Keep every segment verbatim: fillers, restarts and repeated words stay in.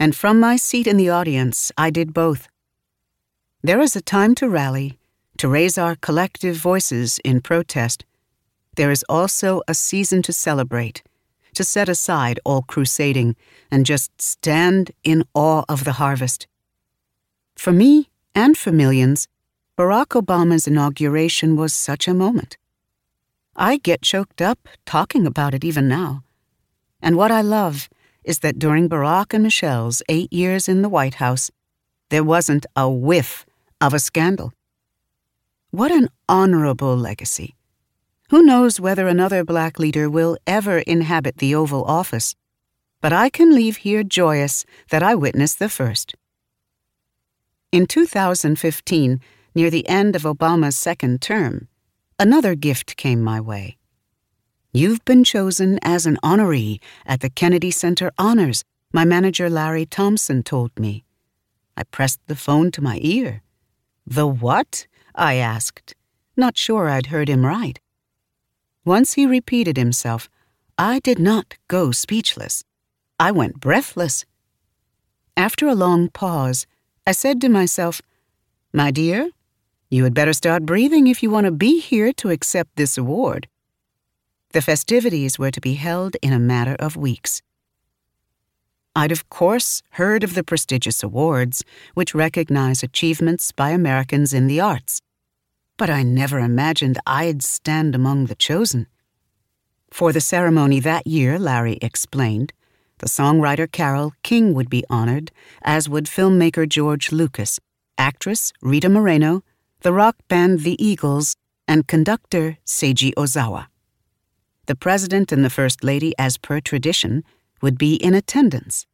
and from my seat in the audience, I did both. There is a time to rally, to raise our collective voices in protest. There is also a season to celebrate, to set aside all crusading and just stand in awe of the harvest. For me, and for millions, Barack Obama's inauguration was such a moment. I get choked up talking about it even now. And what I love is that during Barack and Michelle's eight years in the White House, there wasn't a whiff of a scandal. What an honorable legacy. Who knows whether another black leader will ever inhabit the Oval Office, but I can leave here joyous that I witnessed the first. In two thousand fifteen, near the end of Obama's second term, another gift came my way. You've been chosen as an honoree at the Kennedy Center Honors, my manager Larry Thompson told me. I pressed the phone to my ear. The what? I asked, not sure I'd heard him right. Once he repeated himself, I did not go speechless. I went breathless. After a long pause, I said to myself, "My dear, you had better start breathing if you want to be here to accept this award." The festivities were to be held in a matter of weeks. I'd of course heard of the prestigious awards, which recognize achievements by Americans in the arts, but I never imagined I'd stand among the chosen. For the ceremony that year, Larry explained, the songwriter Carole King would be honored, as would filmmaker George Lucas, actress Rita Moreno, the rock band The Eagles, and conductor Seiji Ozawa. The President and the First Lady, as per tradition, would be in attendance.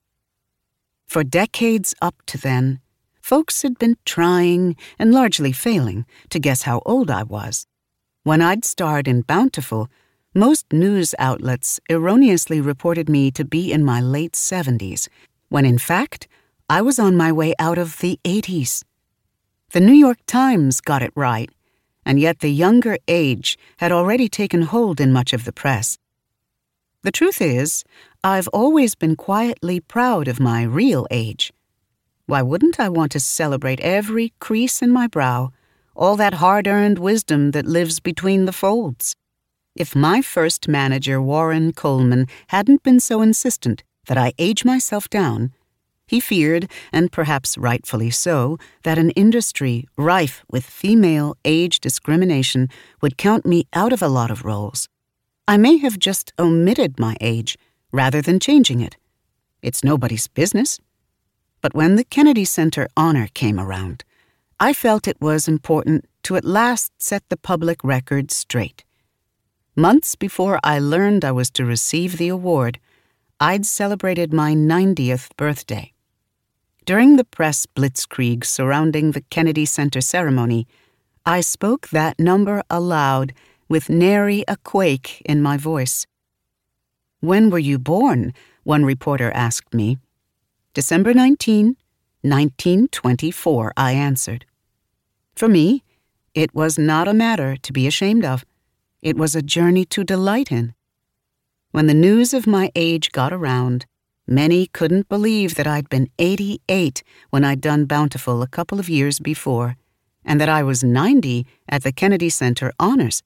For decades up to then, folks had been trying, and largely failing, to guess how old I was. When I'd starred in Bountiful, most news outlets erroneously reported me to be in my late seventies, when in fact, I was on my way out of the eighties. The New York Times got it right, and yet the younger age had already taken hold in much of the press. The truth is, I've always been quietly proud of my real age. Why wouldn't I want to celebrate every crease in my brow, all that hard-earned wisdom that lives between the folds? If my first manager, Warren Coleman, hadn't been so insistent that I age myself down, he feared, and perhaps rightfully so, that an industry rife with female age discrimination would count me out of a lot of roles. I may have just omitted my age rather than changing it. It's nobody's business. But when the Kennedy Center honor came around, I felt it was important to at last set the public record straight. Months before I learned I was to receive the award, I'd celebrated my ninetieth birthday. During the press blitzkrieg surrounding the Kennedy Center ceremony, I spoke that number aloud with nary a quake in my voice. "When were you born?" one reporter asked me. "December nineteenth, nineteen twenty-four, I answered. For me, it was not a matter to be ashamed of. It was a journey to delight in. When the news of my age got around, many couldn't believe that I'd been eighty-eight when I'd done Bountiful a couple of years before, and that I was ninety at the Kennedy Center Honors.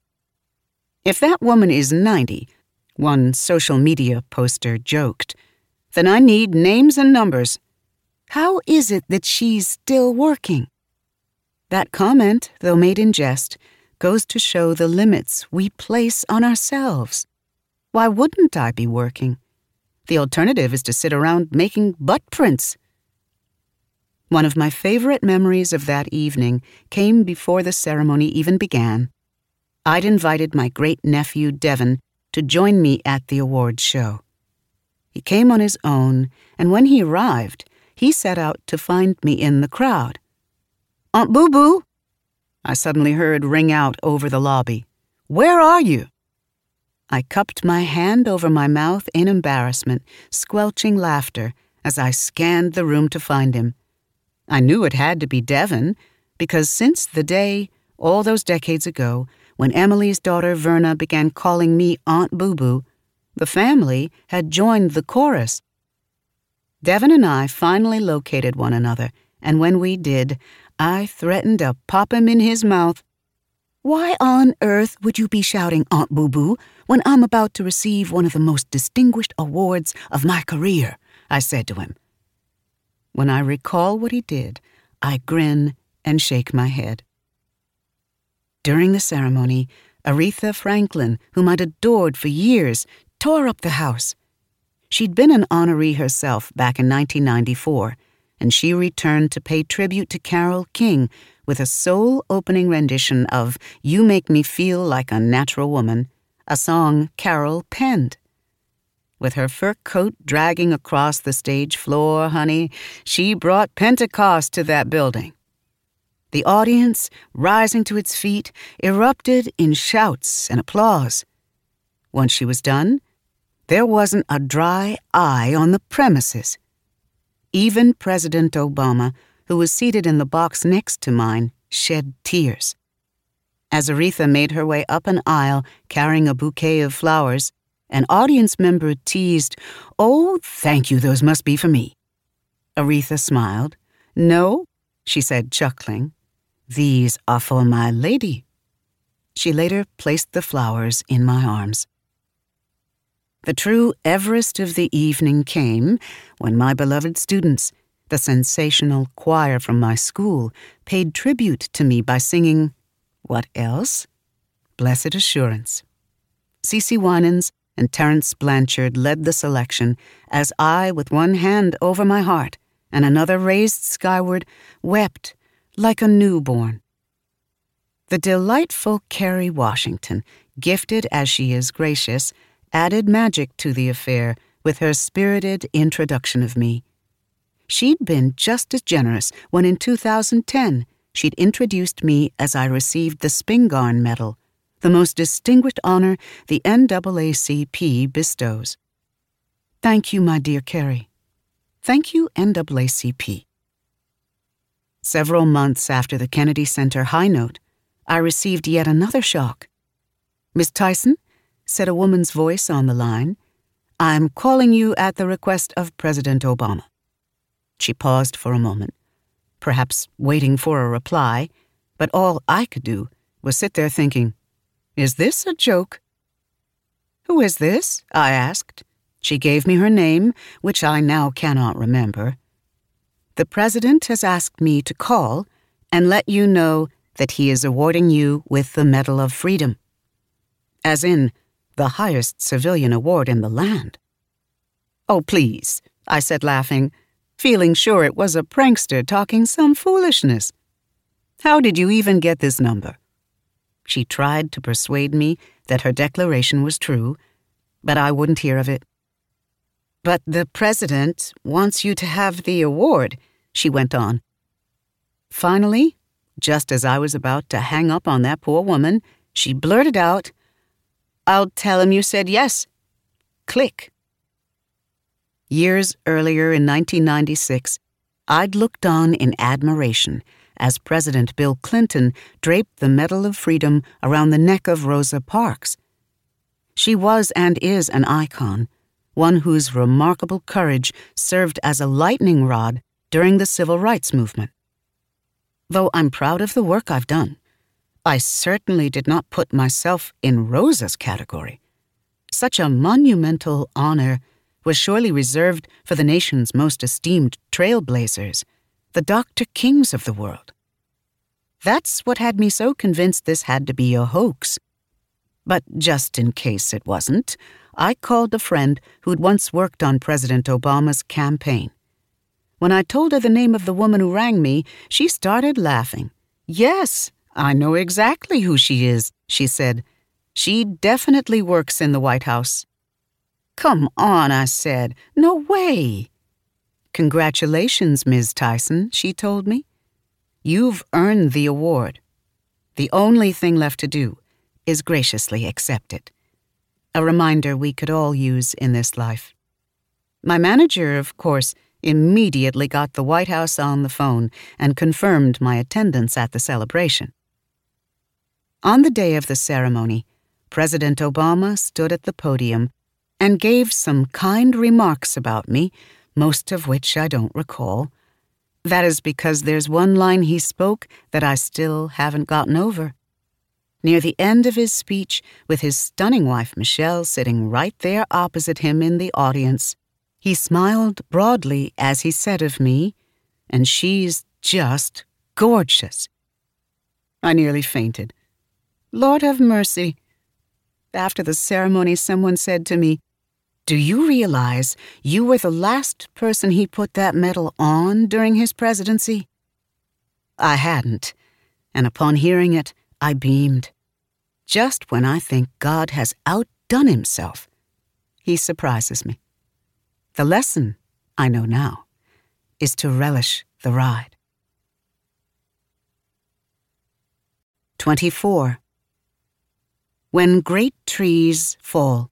If that woman is ninety, one social media poster joked, then I need names and numbers. How is it that she's still working? That comment, though made in jest, goes to show the limits we place on ourselves. Why wouldn't I be working? The alternative is to sit around making butt prints. One of my favorite memories of that evening came before the ceremony even began. I'd invited my great-nephew Devin to join me at the awards show. He came on his own, and when he arrived, he set out to find me in the crowd. "Aunt Boo Boo," I suddenly heard ring out over the lobby. "Where are you?" I cupped my hand over my mouth in embarrassment, squelching laughter as I scanned the room to find him. I knew it had to be Devin, because since the day, all those decades ago, when Emily's daughter Verna began calling me Aunt Boo Boo, the family had joined the chorus. Devin and I finally located one another, and when we did, I threatened to pop him in his mouth. "Why on earth would you be shouting, Aunt Boo Boo, when I'm about to receive one of the most distinguished awards of my career?" I said to him. When I recall what he did, I grin and shake my head. During the ceremony, Aretha Franklin, whom I'd adored for years, tore up the house. She'd been an honoree herself back in nineteen ninety-four, and she returned to pay tribute to Carole King with a soul-opening rendition of "You Make Me Feel Like a Natural Woman," a song Carole penned. With her fur coat dragging across the stage floor, honey, she brought Pentecost to that building. The audience, rising to its feet, erupted in shouts and applause. Once she was done, there wasn't a dry eye on the premises. Even President Obama, who was seated in the box next to mine, shed tears. As Aretha made her way up an aisle carrying a bouquet of flowers, an audience member teased, "Oh, thank you, those must be for me." Aretha smiled. "No," she said, chuckling. "These are for my lady." She later placed the flowers in my arms. The true Everest of the evening came when my beloved students, the sensational choir from my school, paid tribute to me by singing, what else? Blessed Assurance. CeCe Winans and Terence Blanchard led the selection as I, with one hand over my heart and another raised skyward, wept like a newborn. The delightful Kerry Washington, gifted as she is gracious, added magic to the affair with her spirited introduction of me. She'd been just as generous when in two thousand ten she'd introduced me as I received the Spingarn Medal, the most distinguished honor the N double A C P bestows. Thank you, my dear Kerry. Thank you, N double A C P. Several months after the Kennedy Center high note, I received yet another shock. "Miss Tyson," said a woman's voice on the line, "I'm calling you at the request of President Obama." She paused for a moment, perhaps waiting for a reply, but all I could do was sit there thinking, is this a joke? "Who is this?" I asked. She gave me her name, which I now cannot remember. "The President has asked me to call and let you know that he is awarding you with the Medal of Freedom. As in, the highest civilian award in the land." "Oh, please," I said, laughing, feeling sure it was a prankster talking some foolishness. "How did you even get this number?" She tried to persuade me that her declaration was true, but I wouldn't hear of it. "But the President wants you to have the award," she went on. Finally, just as I was about to hang up on that poor woman, she blurted out, "I'll tell him you said yes." Click. Years earlier in nineteen ninety-six, I'd looked on in admiration as President Bill Clinton draped the Medal of Freedom around the neck of Rosa Parks. She was and is an icon, one whose remarkable courage served as a lightning rod during the Civil Rights Movement. Though I'm proud of the work I've done, I certainly did not put myself in Rosa's category. Such a monumental honor was surely reserved for the nation's most esteemed trailblazers, the Doctor Kings of the world. That's what had me so convinced this had to be a hoax. But just in case it wasn't, I called a friend who'd once worked on President Obama's campaign. When I told her the name of the woman who rang me, she started laughing. "Yes, I know exactly who she is," she said. "She definitely works in the White House." "Come on," I said. "No way." "Congratulations, Miz Tyson," she told me. "You've earned the award. The only thing left to do is graciously accept it." A reminder we could all use in this life. My manager, of course, immediately got the White House on the phone and confirmed my attendance at the celebration. On the day of the ceremony, President Obama stood at the podium and gave some kind remarks about me, most of which I don't recall. That is because there's one line he spoke that I still haven't gotten over. Near the end of his speech, with his stunning wife Michelle sitting right there opposite him in the audience, he smiled broadly as he said of me, "And she's just gorgeous." I nearly fainted. Lord have mercy. After the ceremony, someone said to me, "Do you realize you were the last person he put that medal on during his presidency?" I hadn't, and upon hearing it, I beamed. Just when I think God has outdone himself, he surprises me. The lesson, I know now, is to relish the ride. twenty-four. When Great Trees Fall.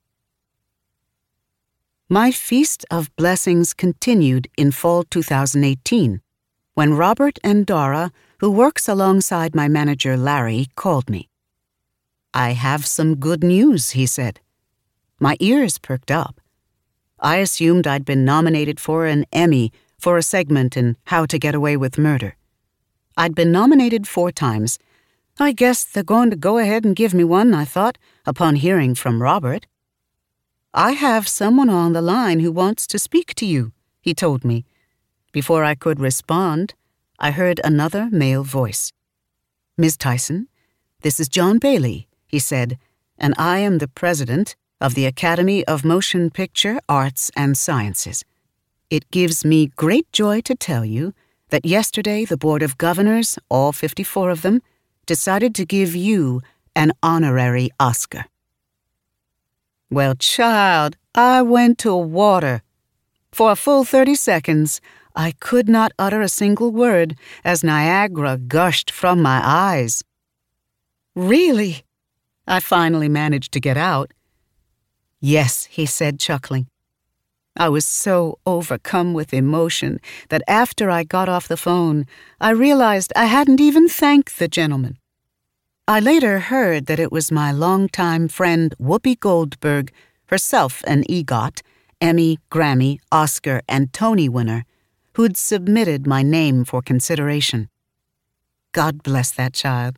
My feast of blessings continued in fall two thousand eighteen, when Robert and Dora, who works alongside my manager Larry, called me. "I have some good news," he said. My ears perked up. I assumed I'd been nominated for an Emmy for a segment in How to Get Away with Murder. I'd been nominated four times. I guess they're going to go ahead and give me one, I thought, upon hearing from Robert. "I have someone on the line who wants to speak to you," he told me. Before I could respond, I heard another male voice. "Miz Tyson, this is John Bailey," he said, "and I am the president of the Academy of Motion Picture Arts and Sciences. It gives me great joy to tell you that yesterday the Board of Governors, all fifty-four of them, decided to give you an honorary Oscar." Well, child, I went to water. For a full thirty seconds, I could not utter a single word as Niagara gushed from my eyes. "Really?" I finally managed to get out. "Yes," he said, chuckling. I was so overcome with emotion that after I got off the phone, I realized I hadn't even thanked the gentleman. I later heard that it was my longtime friend Whoopi Goldberg, herself an EGOT, Emmy, Grammy, Oscar, and Tony winner, who'd submitted my name for consideration. God bless that child.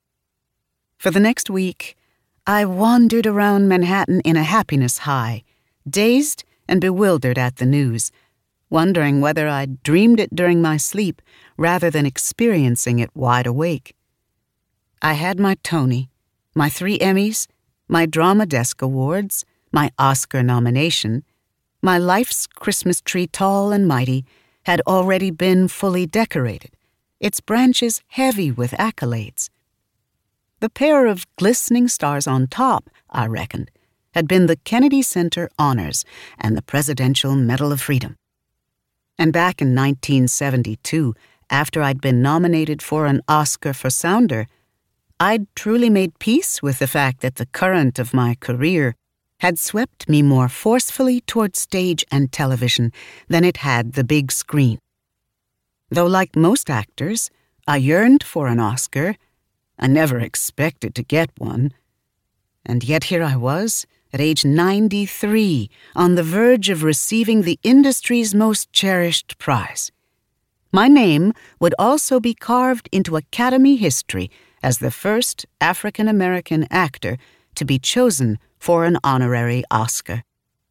For the next week, I wandered around Manhattan in a happiness high, dazed and bewildered at the news, wondering whether I'd dreamed it during my sleep rather than experiencing it wide awake. I had my Tony, my three Emmys, my Drama Desk Awards, my Oscar nomination. My life's Christmas tree, tall and mighty, had already been fully decorated, its branches heavy with accolades. The pair of glistening stars on top, I reckoned, had been the Kennedy Center Honors and the Presidential Medal of Freedom. And back in nineteen seventy-two, after I'd been nominated for an Oscar for Sounder, I'd truly made peace with the fact that the current of my career had swept me more forcefully toward stage and television than it had the big screen. Though like most actors, I yearned for an Oscar, I never expected to get one. And yet here I was, at age ninety-three, on the verge of receiving the industry's most cherished prize. My name would also be carved into Academy history as the first African-American actor to be chosen for an honorary Oscar.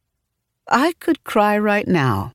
I could cry right now.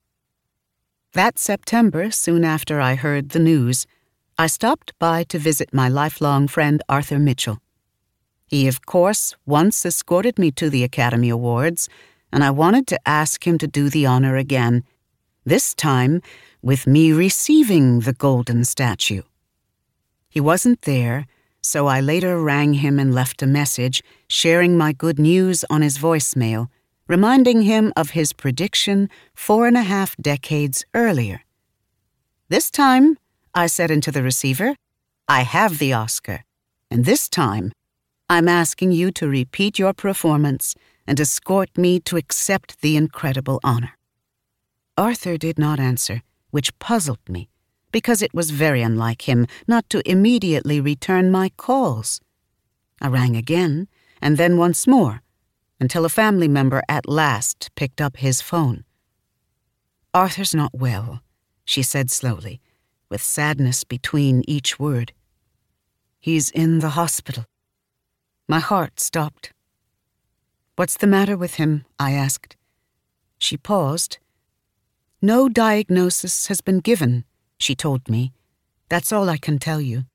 That September, soon after I heard the news, I stopped by to visit my lifelong friend Arthur Mitchell. He, of course, once escorted me to the Academy Awards, and I wanted to ask him to do the honor again, this time with me receiving the golden statue. He wasn't there, so I later rang him and left a message, sharing my good news on his voicemail, reminding him of his prediction four and a half decades earlier. This time, I said into the receiver, I have the Oscar, and this time, I'm asking you to repeat your performance and escort me to accept the incredible honor. Arthur did not answer, which puzzled me, because it was very unlike him not to immediately return my calls. I rang again, and then once more, until a family member at last picked up his phone. "Arthur's not well," she said slowly, with sadness between each word. "He's in the hospital." My heart stopped. "What's the matter with him?" I asked. She paused. "No diagnosis has been given," she told me. "That's all I can tell you."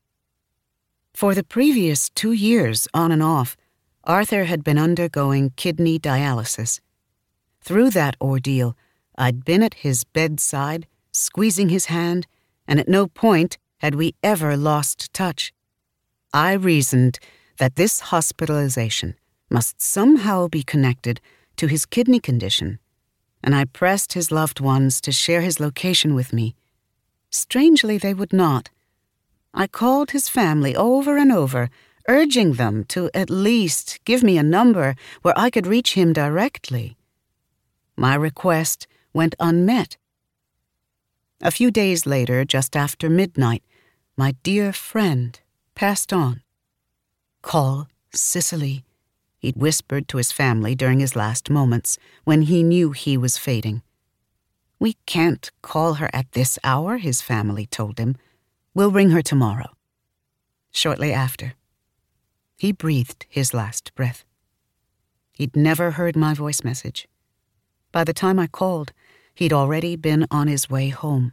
For the previous two years, on and off, Arthur had been undergoing kidney dialysis. Through that ordeal, I'd been at his bedside, squeezing his hand, and at no point had we ever lost touch. I reasoned that this hospitalization must somehow be connected to his kidney condition, and I pressed his loved ones to share his location with me. Strangely, they would not. I called his family over and over, urging them to at least give me a number where I could reach him directly. My request went unmet. A few days later, just after midnight, my dear friend passed on. "Call Cicely," he'd whispered to his family during his last moments, when he knew he was fading. "We can't call her at this hour," his family told him. "We'll ring her tomorrow." Shortly after, he breathed his last breath. He'd never heard my voice message. By the time I called, he'd already been on his way home.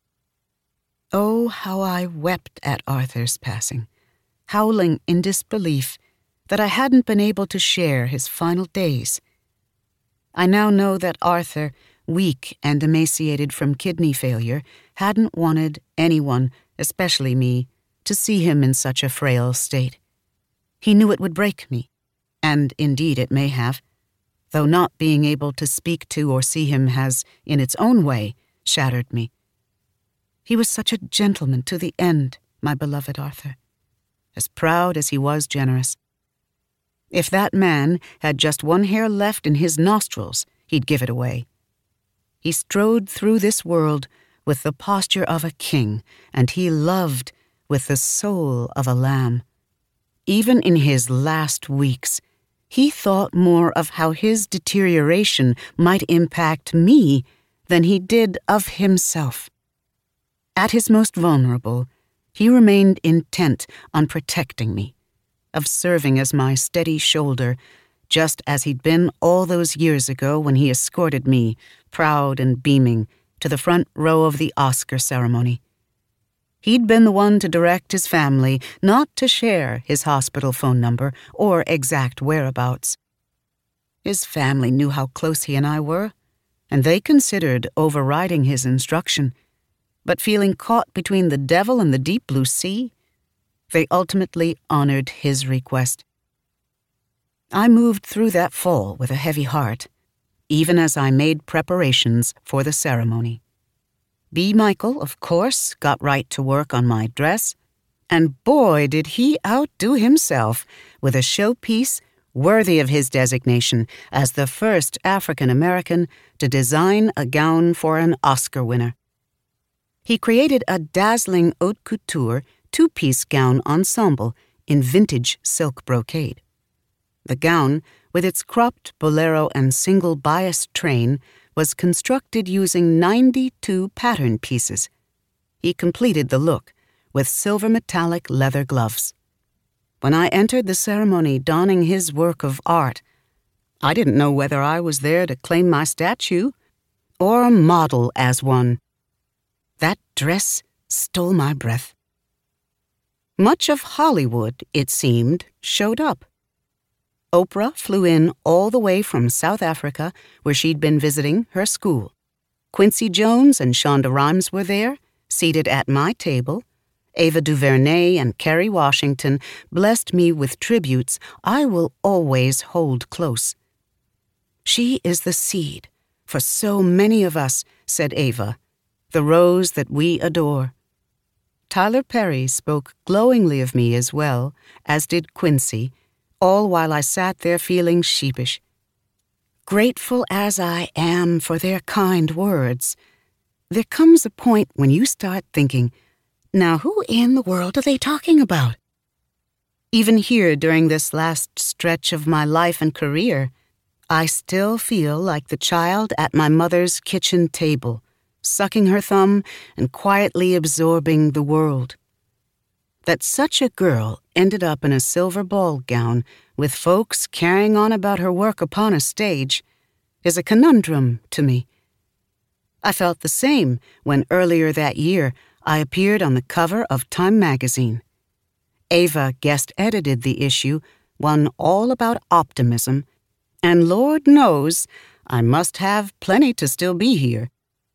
Oh, how I wept at Arthur's passing, howling in disbelief that I hadn't been able to share his final days. I now know that Arthur, weak and emaciated from kidney failure, hadn't wanted anyone, especially me, to see him in such a frail state. He knew it would break me, and indeed it may have, though not being able to speak to or see him has, in its own way, shattered me. He was such a gentleman to the end, my beloved Arthur, as proud as he was generous. If that man had just one hair left in his nostrils, he'd give it away. He strode through this world with the posture of a king, and he loved with the soul of a lamb. Even in his last weeks, he thought more of how his deterioration might impact me than he did of himself. At his most vulnerable, he remained intent on protecting me, of serving as my steady shoulder, just as he'd been all those years ago when he escorted me, proud and beaming, to the front row of the Oscar ceremony. He'd been the one to direct his family not to share his hospital phone number or exact whereabouts. His family knew how close he and I were, and they considered overriding his instruction. But feeling caught between the devil and the deep blue sea, they ultimately honored his request. I moved through that fall with a heavy heart, even as I made preparations for the ceremony. B. Michael, of course, got right to work on my dress, and boy did he outdo himself with a showpiece worthy of his designation as the first African-American to design a gown for an Oscar winner. He created a dazzling haute couture two-piece gown ensemble in vintage silk brocade. The gown, with its cropped bolero and single-bias train, was constructed using ninety-two pattern pieces. He completed the look with silver metallic leather gloves. When I entered the ceremony donning his work of art, I didn't know whether I was there to claim my statue or model as one. That dress stole my breath. Much of Hollywood, it seemed, showed up. Oprah flew in all the way from South Africa, where she'd been visiting her school. Quincy Jones and Shonda Rhimes were there, seated at my table. Ava DuVernay and Kerry Washington blessed me with tributes I will always hold close. "She is the seed for so many of us," said Ava, "the rose that we adore." Tyler Perry spoke glowingly of me as well, as did Quincy, all while I sat there feeling sheepish. Grateful as I am for their kind words, there comes a point when you start thinking, now who in the world are they talking about? Even here during this last stretch of my life and career, I still feel like the child at my mother's kitchen table, sucking her thumb and quietly absorbing the world. That such a girl ended up in a silver ball gown with folks carrying on about her work upon a stage is a conundrum to me. I felt the same when earlier that year I appeared on the cover of Time magazine. Ava guest-edited the issue, one all about optimism, and Lord knows I must have plenty to still be here.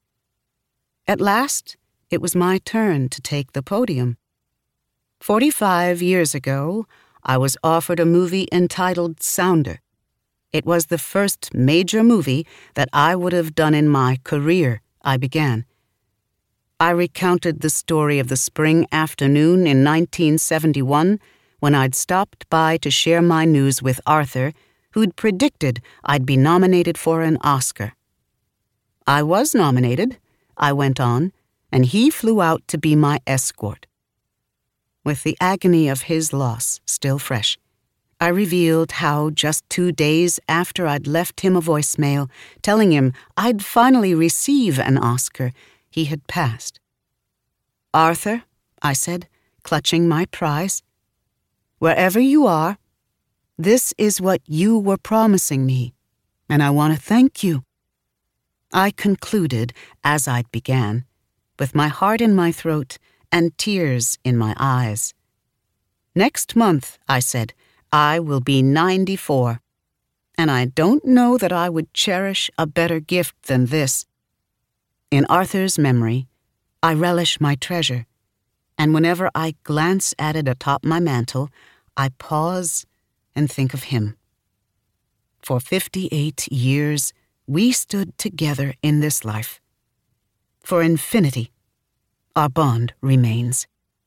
At last, it was my turn to take the podium. Forty-five years ago, I was offered a movie entitled Sounder. It was the first major movie that I would have done in my career, I began. I recounted the story of the spring afternoon in nineteen seventy-one when I'd stopped by to share my news with Arthur, who'd predicted I'd be nominated for an Oscar. I was nominated, I went on, and he flew out to be my escort. With the agony of his loss still fresh, I revealed how just two days after I'd left him a voicemail telling him I'd finally receive an Oscar, he had passed. "Arthur," I said, clutching my prize, "wherever you are, this is what you were promising me, and I want to thank you." I concluded, as I'd began, with my heart in my throat and tears in my eyes. "Next month," I said, "I will be ninety-four, and I don't know that I would cherish a better gift than this. In Arthur's memory, I relish my treasure, and whenever I glance at it atop my mantle, I pause and think of him. For fifty-eight years, we stood together in this life. For infinity, our bond remains.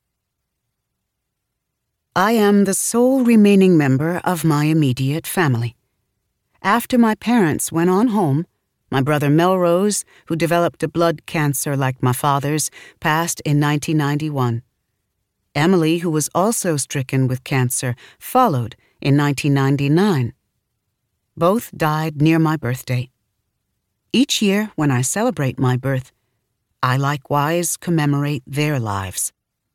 I am the sole remaining member of my immediate family. After my parents went on home, my brother Melrose, who developed a blood cancer like my father's, passed in nineteen ninety-one. Emily, who was also stricken with cancer, followed in nineteen ninety-nine. Both died near my birthday. Each year, when I celebrate my birth, I likewise commemorate their lives.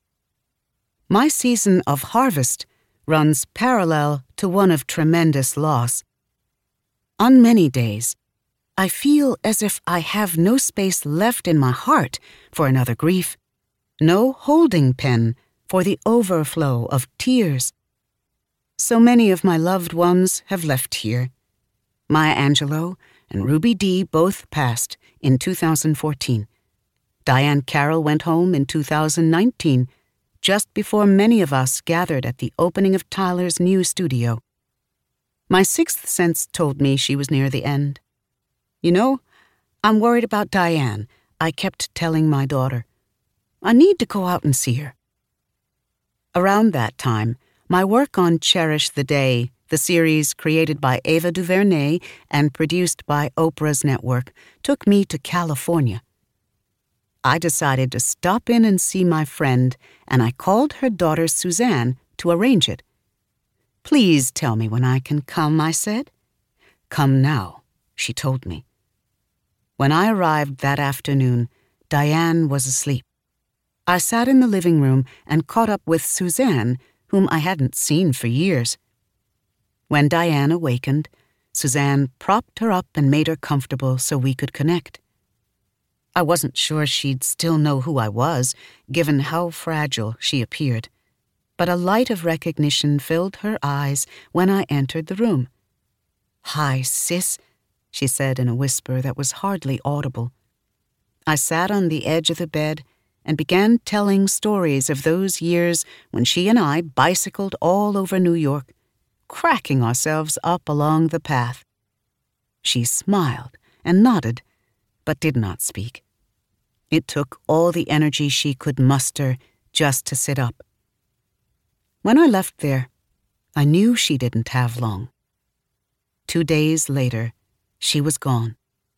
My season of harvest runs parallel to one of tremendous loss. On many days, I feel as if I have no space left in my heart for another grief, no holding pen for the overflow of tears. So many of my loved ones have left here. Maya Angelou and Ruby Dee both passed in two thousand fourteen. Diane Carroll went home in two thousand nineteen, just before many of us gathered at the opening of Tyler's new studio. My sixth sense told me she was near the end. "You know, I'm worried about Diane," I kept telling my daughter. "I need to go out and see her." Around that time, my work on Cherish the Day, the series created by Ava DuVernay and produced by Oprah's network, took me to California. I decided to stop in and see my friend, and I called her daughter Suzanne to arrange it. "Please tell me when I can come," I said. "Come now," she told me. When I arrived that afternoon, Diane was asleep. I sat in the living room and caught up with Suzanne, whom I hadn't seen for years. When Diane awakened, Suzanne propped her up and made her comfortable so we could connect. I wasn't sure she'd still know who I was, given how fragile she appeared, but a light of recognition filled her eyes when I entered the room. "Hi, sis," she said in a whisper that was hardly audible. I sat on the edge of the bed and began telling stories of those years when she and I bicycled all over New York, cracking ourselves up along the path. She smiled and nodded, but did not speak. It took all the energy she could muster just to sit up. When I left there, I knew she didn't have long. Two days later, she was gone.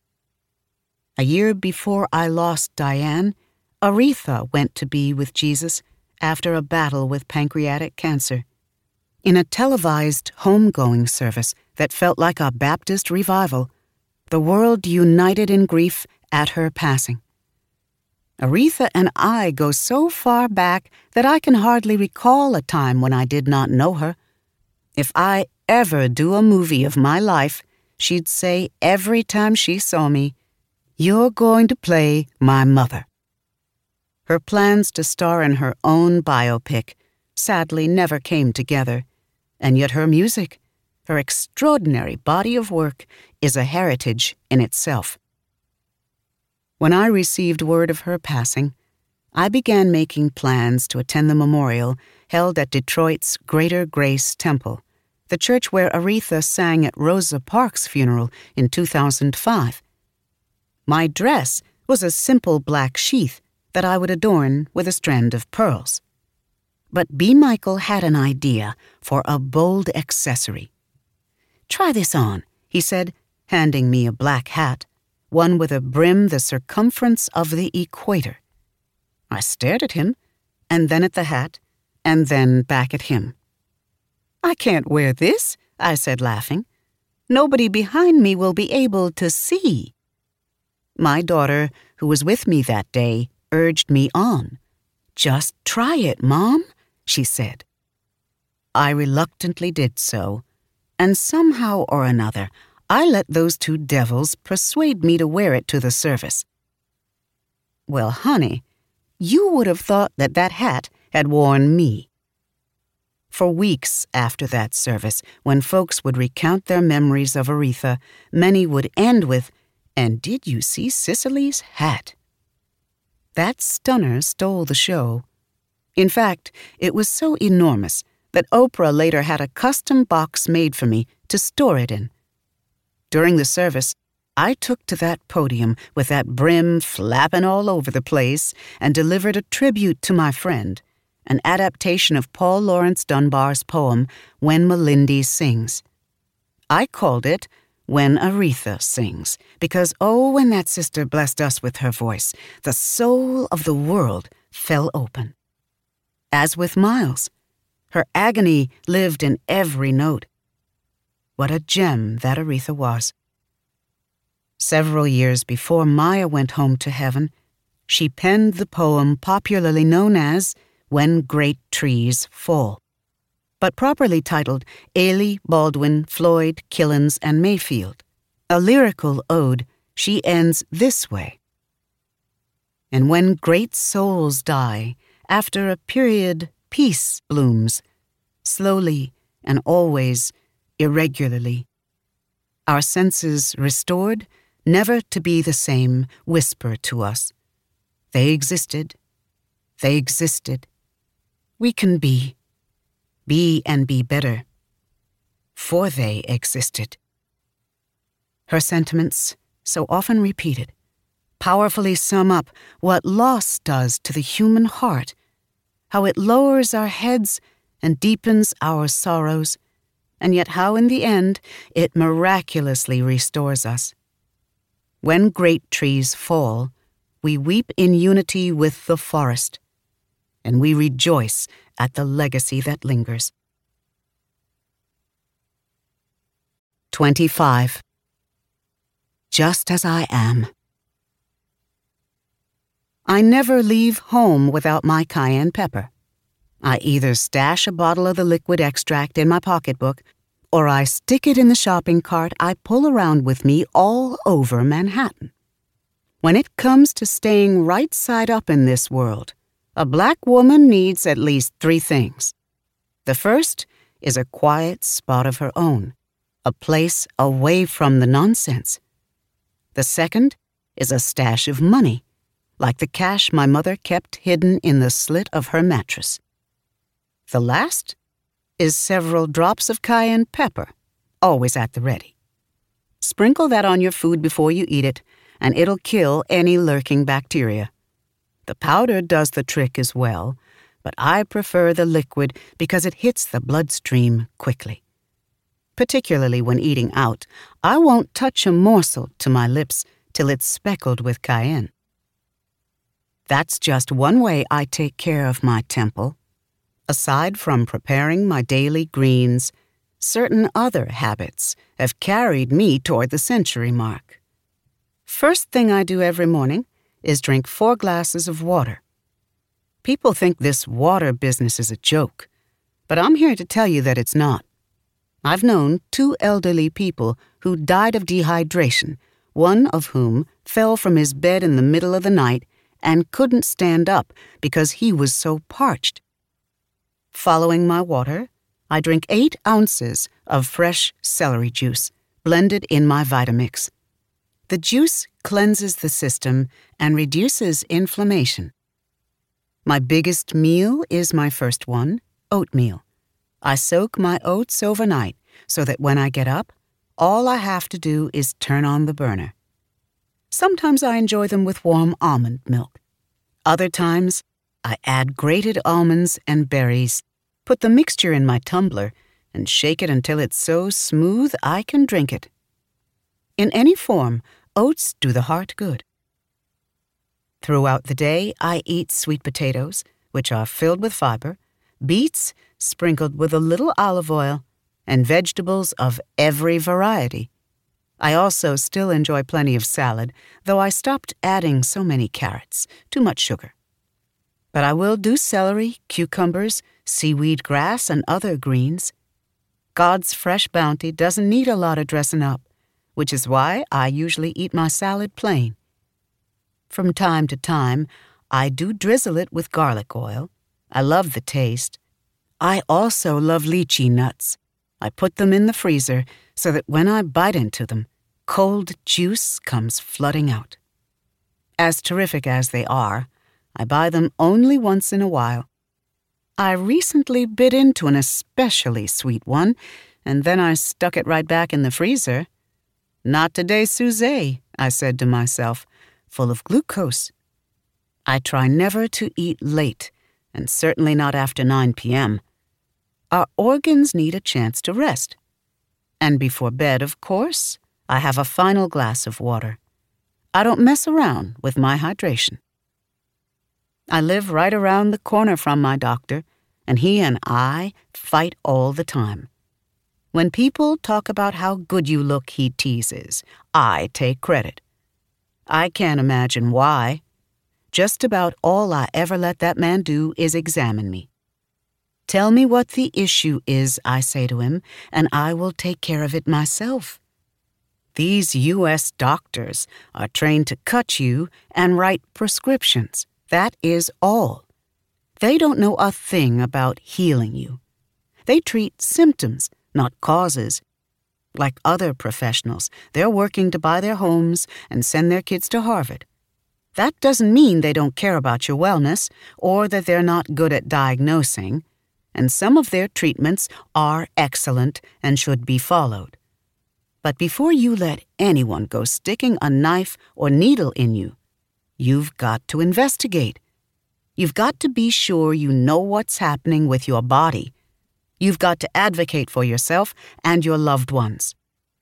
A year before I lost Diane, Aretha went to be with Jesus after a battle with pancreatic cancer. In a televised homegoing service, that felt like a Baptist revival, the world united in grief at her passing. Aretha and I go so far back that I can hardly recall a time when I did not know her. If I ever do a movie of my life, she'd say every time she saw me, "You're going to play my mother." Her plans to star in her own biopic sadly never came together, and yet her music, her extraordinary body of work, is a heritage in itself. When I received word of her passing, I began making plans to attend the memorial held at Detroit's Greater Grace Temple, the church where Aretha sang at Rosa Parks' funeral in two thousand five. My dress was a simple black sheath that I would adorn with a strand of pearls. But B. Michael had an idea for a bold accessory. "Try this on," he said, handing me a black hat, one with a brim the circumference of the equator. I stared at him, and then at the hat, and then back at him. "I can't wear this," I said, laughing. "Nobody behind me will be able to see." My daughter, who was with me that day, urged me on. "Just try it, Mom," she said. I reluctantly did so, and somehow or another, I let those two devils persuade me to wear it to the service. Well, honey, you would have thought that that hat had worn me. For weeks after that service, when folks would recount their memories of Aretha, many would end with, "And did you see Cicely's hat?" That stunner stole the show. In fact, it was so enormous that Oprah later had a custom box made for me to store it in. During the service, I took to that podium with that brim flapping all over the place and delivered a tribute to my friend, an adaptation of Paul Laurence Dunbar's poem, When Melindy Sings. I called it When Aretha Sings, because oh, when that sister blessed us with her voice, the soul of the world fell open. As with Miles, her agony lived in every note. What a gem that Aretha was. Several years before Maya went home to heaven, she penned the poem popularly known as When Great Trees Fall, but properly titled Ailey, Baldwin, Floyd, Killens, and Mayfield. A lyrical ode, she ends this way. And when great souls die, after a period peace blooms, slowly and always irregularly. Our senses restored, never to be the same, whisper to us. They existed. They existed. We can be. Be and be better. For they existed. Her sentiments, so often repeated, powerfully sum up what loss does to the human heart, how it lowers our heads and deepens our sorrows, and yet how in the end it miraculously restores us. When great trees fall, we weep in unity with the forest, and we rejoice at the legacy that lingers. twenty-five. Just as I am. I never leave home without my cayenne pepper. I either stash a bottle of the liquid extract in my pocketbook, or I stick it in the shopping cart I pull around with me all over Manhattan. When it comes to staying right side up in this world, a black woman needs at least three things. The first is a quiet spot of her own, a place away from the nonsense. The second is a stash of money, like the cash my mother kept hidden in the slit of her mattress. The last is several drops of cayenne pepper, always at the ready. Sprinkle that on your food before you eat it, and it'll kill any lurking bacteria. The powder does the trick as well, but I prefer the liquid because it hits the bloodstream quickly. Particularly when eating out, I won't touch a morsel to my lips till it's speckled with cayenne. That's just one way I take care of my temple. Aside from preparing my daily greens, certain other habits have carried me toward the century mark. First thing I do every morning is drink four glasses of water. People think this water business is a joke, but I'm here to tell you that it's not. I've known two elderly people who died of dehydration, one of whom fell from his bed in the middle of the night and couldn't stand up because he was so parched. Following my water, I drink eight ounces of fresh celery juice, blended in my Vitamix. The juice cleanses the system and reduces inflammation. My biggest meal is my first one, oatmeal. I soak my oats overnight so that when I get up, all I have to do is turn on the burner. Sometimes I enjoy them with warm almond milk. Other times, I add grated almonds and berries, put the mixture in my tumbler, and shake it until it's so smooth I can drink it. In any form, oats do the heart good. Throughout the day, I eat sweet potatoes, which are filled with fiber, beets sprinkled with a little olive oil, and vegetables of every variety. I also still enjoy plenty of salad, though I stopped adding so many carrots, too much sugar. But I will do celery, cucumbers, seaweed grass, and other greens. God's fresh bounty doesn't need a lot of dressing up, which is why I usually eat my salad plain. From time to time, I do drizzle it with garlic oil. I love the taste. I also love lychee nuts. I put them in the freezer so that when I bite into them, cold juice comes flooding out. As terrific as they are, I buy them only once in a while. I recently bit into an especially sweet one, and then I stuck it right back in the freezer. Not today, Suze, I said to myself, full of glucose. I try never to eat late, and certainly not after nine p.m. Our organs need a chance to rest. And before bed, of course, I have a final glass of water. I don't mess around with my hydration. I live right around the corner from my doctor, and he and I fight all the time. When people talk about how good you look, he teases. I take credit. I can't imagine why. Just about all I ever let that man do is examine me. Tell me what the issue is, I say to him, and I will take care of it myself. These U S doctors are trained to cut you and write prescriptions. That is all. They don't know a thing about healing you. They treat symptoms, not causes. Like other professionals, they're working to buy their homes and send their kids to Harvard. That doesn't mean they don't care about your wellness or that they're not good at diagnosing, and some of their treatments are excellent and should be followed. But before you let anyone go sticking a knife or needle in you, you've got to investigate. You've got to be sure you know what's happening with your body. You've got to advocate for yourself and your loved ones.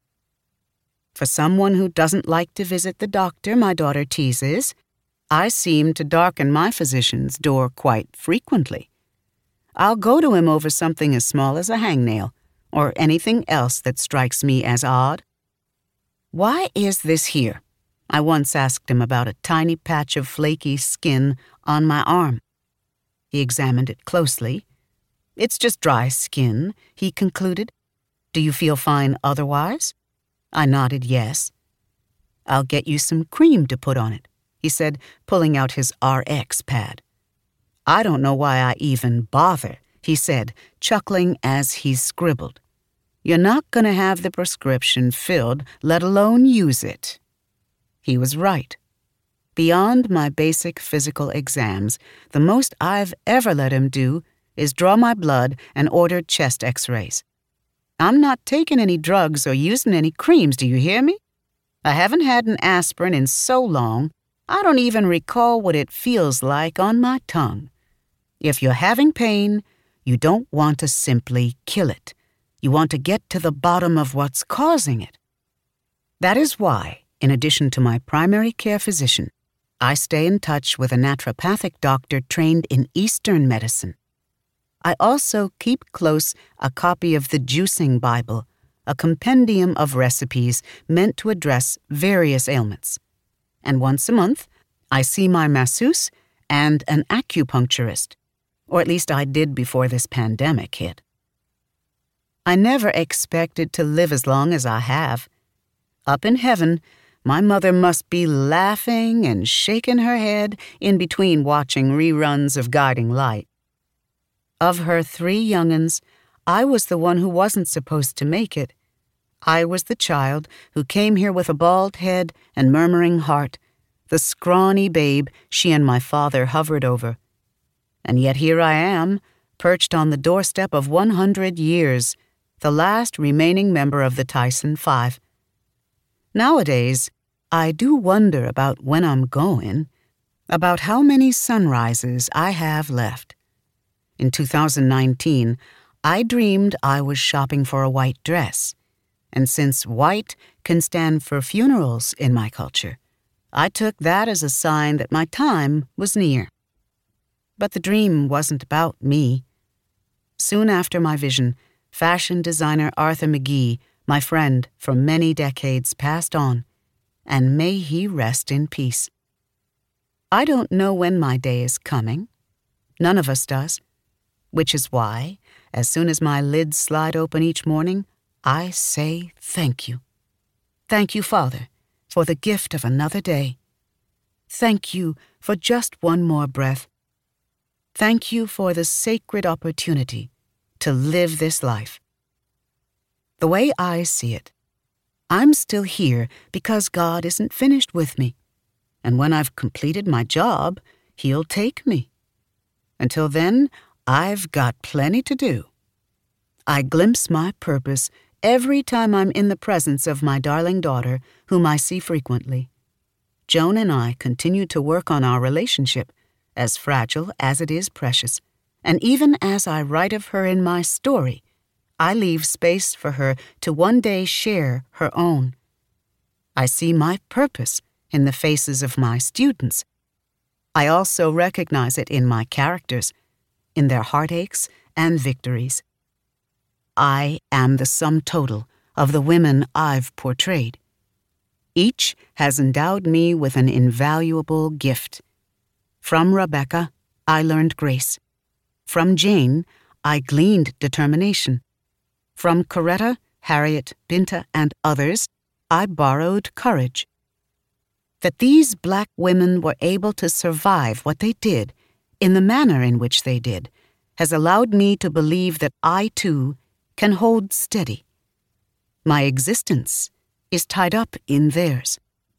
For someone who doesn't like to visit the doctor, my daughter teases, I seem to darken my physician's door quite frequently. I'll go to him over something as small as a hangnail or anything else that strikes me as odd. Why is this here? I once asked him about a tiny patch of flaky skin on my arm. He examined it closely. It's just dry skin, he concluded. Do you feel fine otherwise? I nodded yes. I'll get you some cream to put on it, he said, pulling out his R X pad. I don't know why I even bother, he said, chuckling as he scribbled. You're not going to have the prescription filled, let alone use it. He was right. Beyond my basic physical exams, the most I've ever let him do is draw my blood and order chest x-rays. I'm not taking any drugs or using any creams, do you hear me? I haven't had an aspirin in so long, I don't even recall what it feels like on my tongue. If you're having pain, you don't want to simply kill it. You want to get to the bottom of what's causing it. That is why, in addition to my primary care physician, I stay in touch with a naturopathic doctor trained in Eastern medicine. I also keep close a copy of the Juicing Bible, a compendium of recipes meant to address various ailments. And once a month, I see my masseuse and an acupuncturist, or at least I did before this pandemic hit. I never expected to live as long as I have. Up in heaven, my mother must be laughing and shaking her head in between watching reruns of Guiding Light. Of her three young'uns, I was the one who wasn't supposed to make it. I was the child who came here with a bald head and murmuring heart, the scrawny babe she and my father hovered over. And yet here I am, perched on the doorstep of one hundred years, the last remaining member of the Tyson Five. Nowadays, I do wonder about when I'm going, about how many sunrises I have left. In two thousand nineteen, I dreamed I was shopping for a white dress, and since white can stand for funerals in my culture, I took that as a sign that my time was near. But the dream wasn't about me. Soon after my vision, fashion designer Arthur McGee, my friend from many decades, passed on, and may he rest in peace. I don't know when my day is coming. None of us does. Which is why, as soon as my lids slide open each morning, I say thank you. Thank you, Father, for the gift of another day. Thank you for just one more breath. Thank you for the sacred opportunity to live this life. The way I see it, I'm still here because God isn't finished with me, and when I've completed my job, He'll take me. Until then, I've got plenty to do. I glimpse my purpose every time I'm in the presence of my darling daughter, whom I see frequently. Joan and I continue to work on our relationship, as fragile as it is precious, and even as I write of her in my story, I leave space for her to one day share her own. I see my purpose in the faces of my students. I also recognize it in my characters, in their heartaches and victories. I am the sum total of the women I've portrayed. Each has endowed me with an invaluable gift. From Rebecca, I learned grace. From Jane, I gleaned determination. From Coretta, Harriet, Binta, and others, I borrowed courage. That these black women were able to survive what they did, in the manner in which they did, has allowed me to believe that I, too, can hold steady. My existence is tied up in theirs.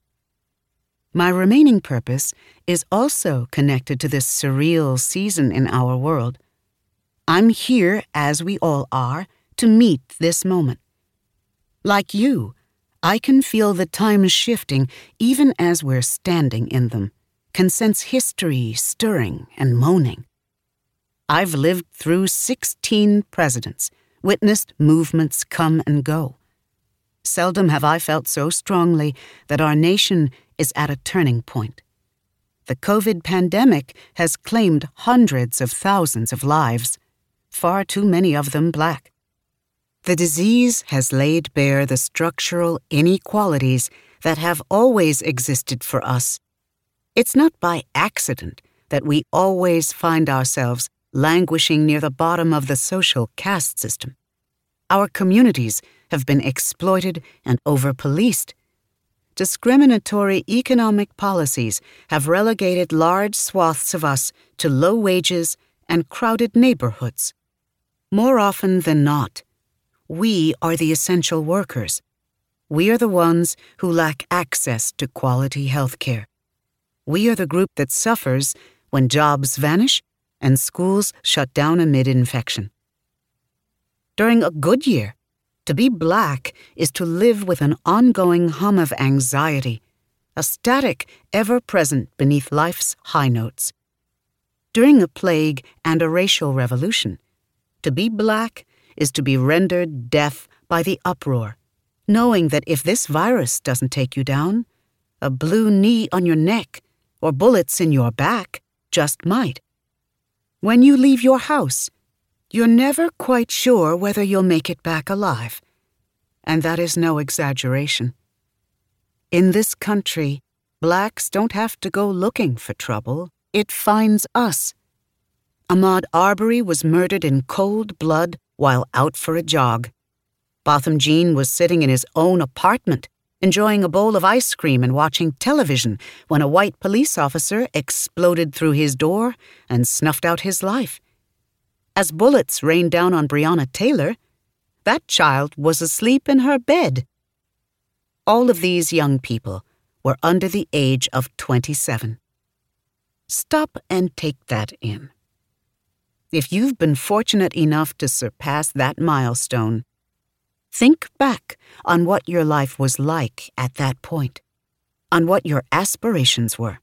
My remaining purpose is also connected to this surreal season in our world. I'm here, as we all are, to meet this moment. Like you, I can feel the times shifting even as we're standing in them, can sense history stirring and moaning. I've lived through sixteen presidents, witnessed movements come and go. Seldom have I felt so strongly that our nation is at a turning point. The COVID pandemic has claimed hundreds of thousands of lives, far too many of them black. The disease has laid bare the structural inequalities that have always existed for us. It's not by accident that we always find ourselves languishing near the bottom of the social caste system. Our communities have been exploited and over-policed. Discriminatory economic policies have relegated large swaths of us to low wages and crowded neighborhoods. More often than not, we are the essential workers. We are the ones who lack access to quality health care. We are the group that suffers when jobs vanish and schools shut down amid infection. During a good year, to be black is to live with an ongoing hum of anxiety, a static ever present beneath life's high notes. During a plague and a racial revolution, to be black is to be rendered deaf by the uproar, knowing that if this virus doesn't take you down, a blue knee on your neck or bullets in your back just might. When you leave your house, You're never quite sure whether you'll make it back alive. And that is no exaggeration. In this country, blacks don't have to go looking for trouble. It finds us. Ahmaud Arbery was murdered in cold blood while out for a jog. Botham Jean was sitting in his own apartment, enjoying a bowl of ice cream and watching television when a white police officer exploded through his door and snuffed out his life. As bullets rained down on Breonna Taylor, that child was asleep in her bed. All of these young people were under the age of twenty-seven. Stop and take that in. If you've been fortunate enough to surpass that milestone, think back on what your life was like at that point, on what your aspirations were.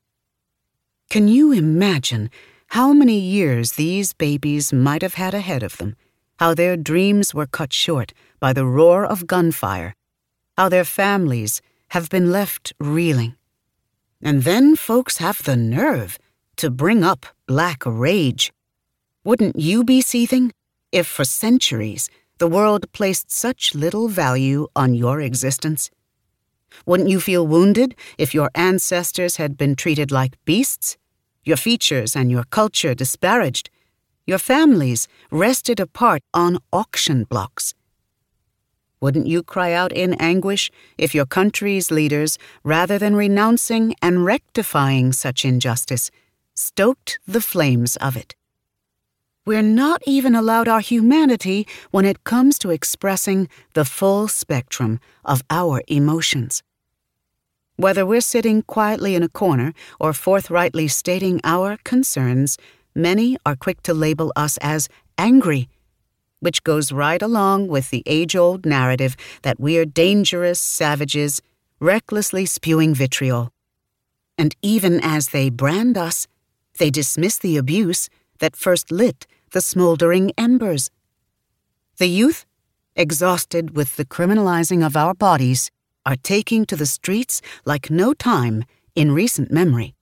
Can you imagine how many years these babies might have had ahead of them, how their dreams were cut short by the roar of gunfire, how their families have been left reeling? And then folks have the nerve to bring up black rage. Wouldn't you be seething if for centuries the world placed such little value on your existence? Wouldn't you feel wounded if your ancestors had been treated like beasts, your features and your culture disparaged, your families rested apart on auction blocks? Wouldn't you cry out in anguish if your country's leaders, rather than renouncing and rectifying such injustice, stoked the flames of it? We're not even allowed our humanity when it comes to expressing the full spectrum of our emotions. Whether we're sitting quietly in a corner or forthrightly stating our concerns, many are quick to label us as angry, which goes right along with the age-old narrative that we're dangerous savages, recklessly spewing vitriol. And even as they brand us, they dismiss the abuse that first lit the smoldering embers. The youth, exhausted with the criminalizing of our bodies, are taking to the streets like no time in recent memory.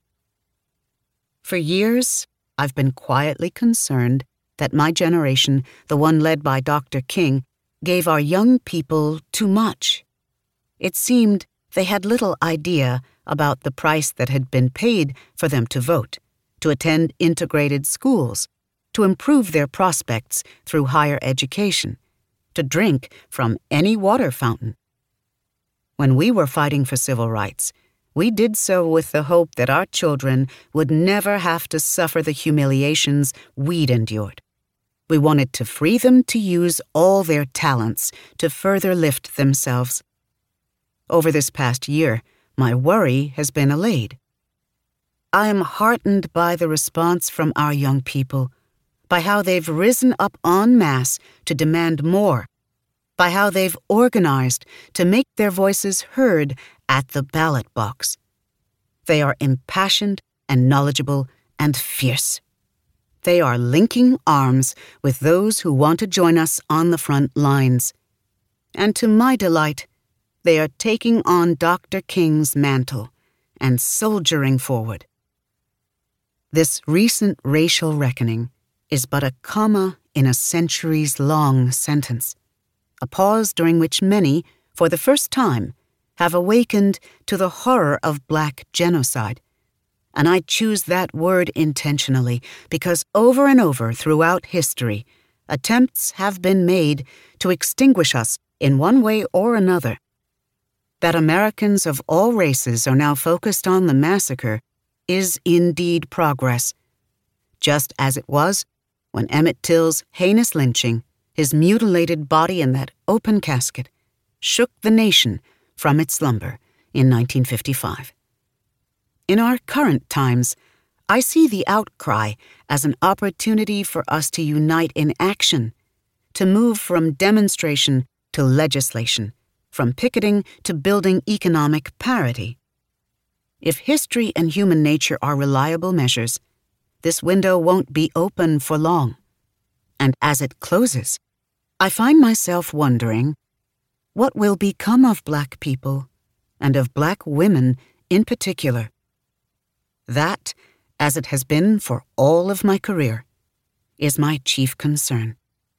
For years, I've been quietly concerned that my generation, the one led by Doctor King, gave our young people too much. It seemed they had little idea about the price that had been paid for them to vote, to attend integrated schools, to improve their prospects through higher education, to drink from any water fountain. When we were fighting for civil rights, we did so with the hope that our children would never have to suffer the humiliations we'd endured. We wanted to free them to use all their talents to further lift themselves. Over this past year, my worry has been allayed. I am heartened by the response from our young people, by how they've risen up en masse to demand more, by how they've organized to make their voices heard at the ballot box. They are impassioned and knowledgeable and fierce. They are linking arms with those who want to join us on the front lines. And to my delight, they are taking on Doctor King's mantle and soldiering forward. This recent racial reckoning is but a comma in a centuries-long sentence, a pause during which many, for the first time, have awakened to the horror of black genocide. And I choose that word intentionally because over and over throughout history, attempts have been made to extinguish us in one way or another. That Americans of all races are now focused on the massacre is indeed progress, just as it was when Emmett Till's heinous lynching, his mutilated body in that open casket, shook the nation from its slumber in nineteen fifty-five. In our current times, I see the outcry as an opportunity for us to unite in action, to move from demonstration to legislation, from picketing to building economic parity. If history and human nature are reliable measures, this window won't be open for long. And as it closes, I find myself wondering, what will become of black people, and of black women in particular? That, as it has been for all of my career, is my chief concern.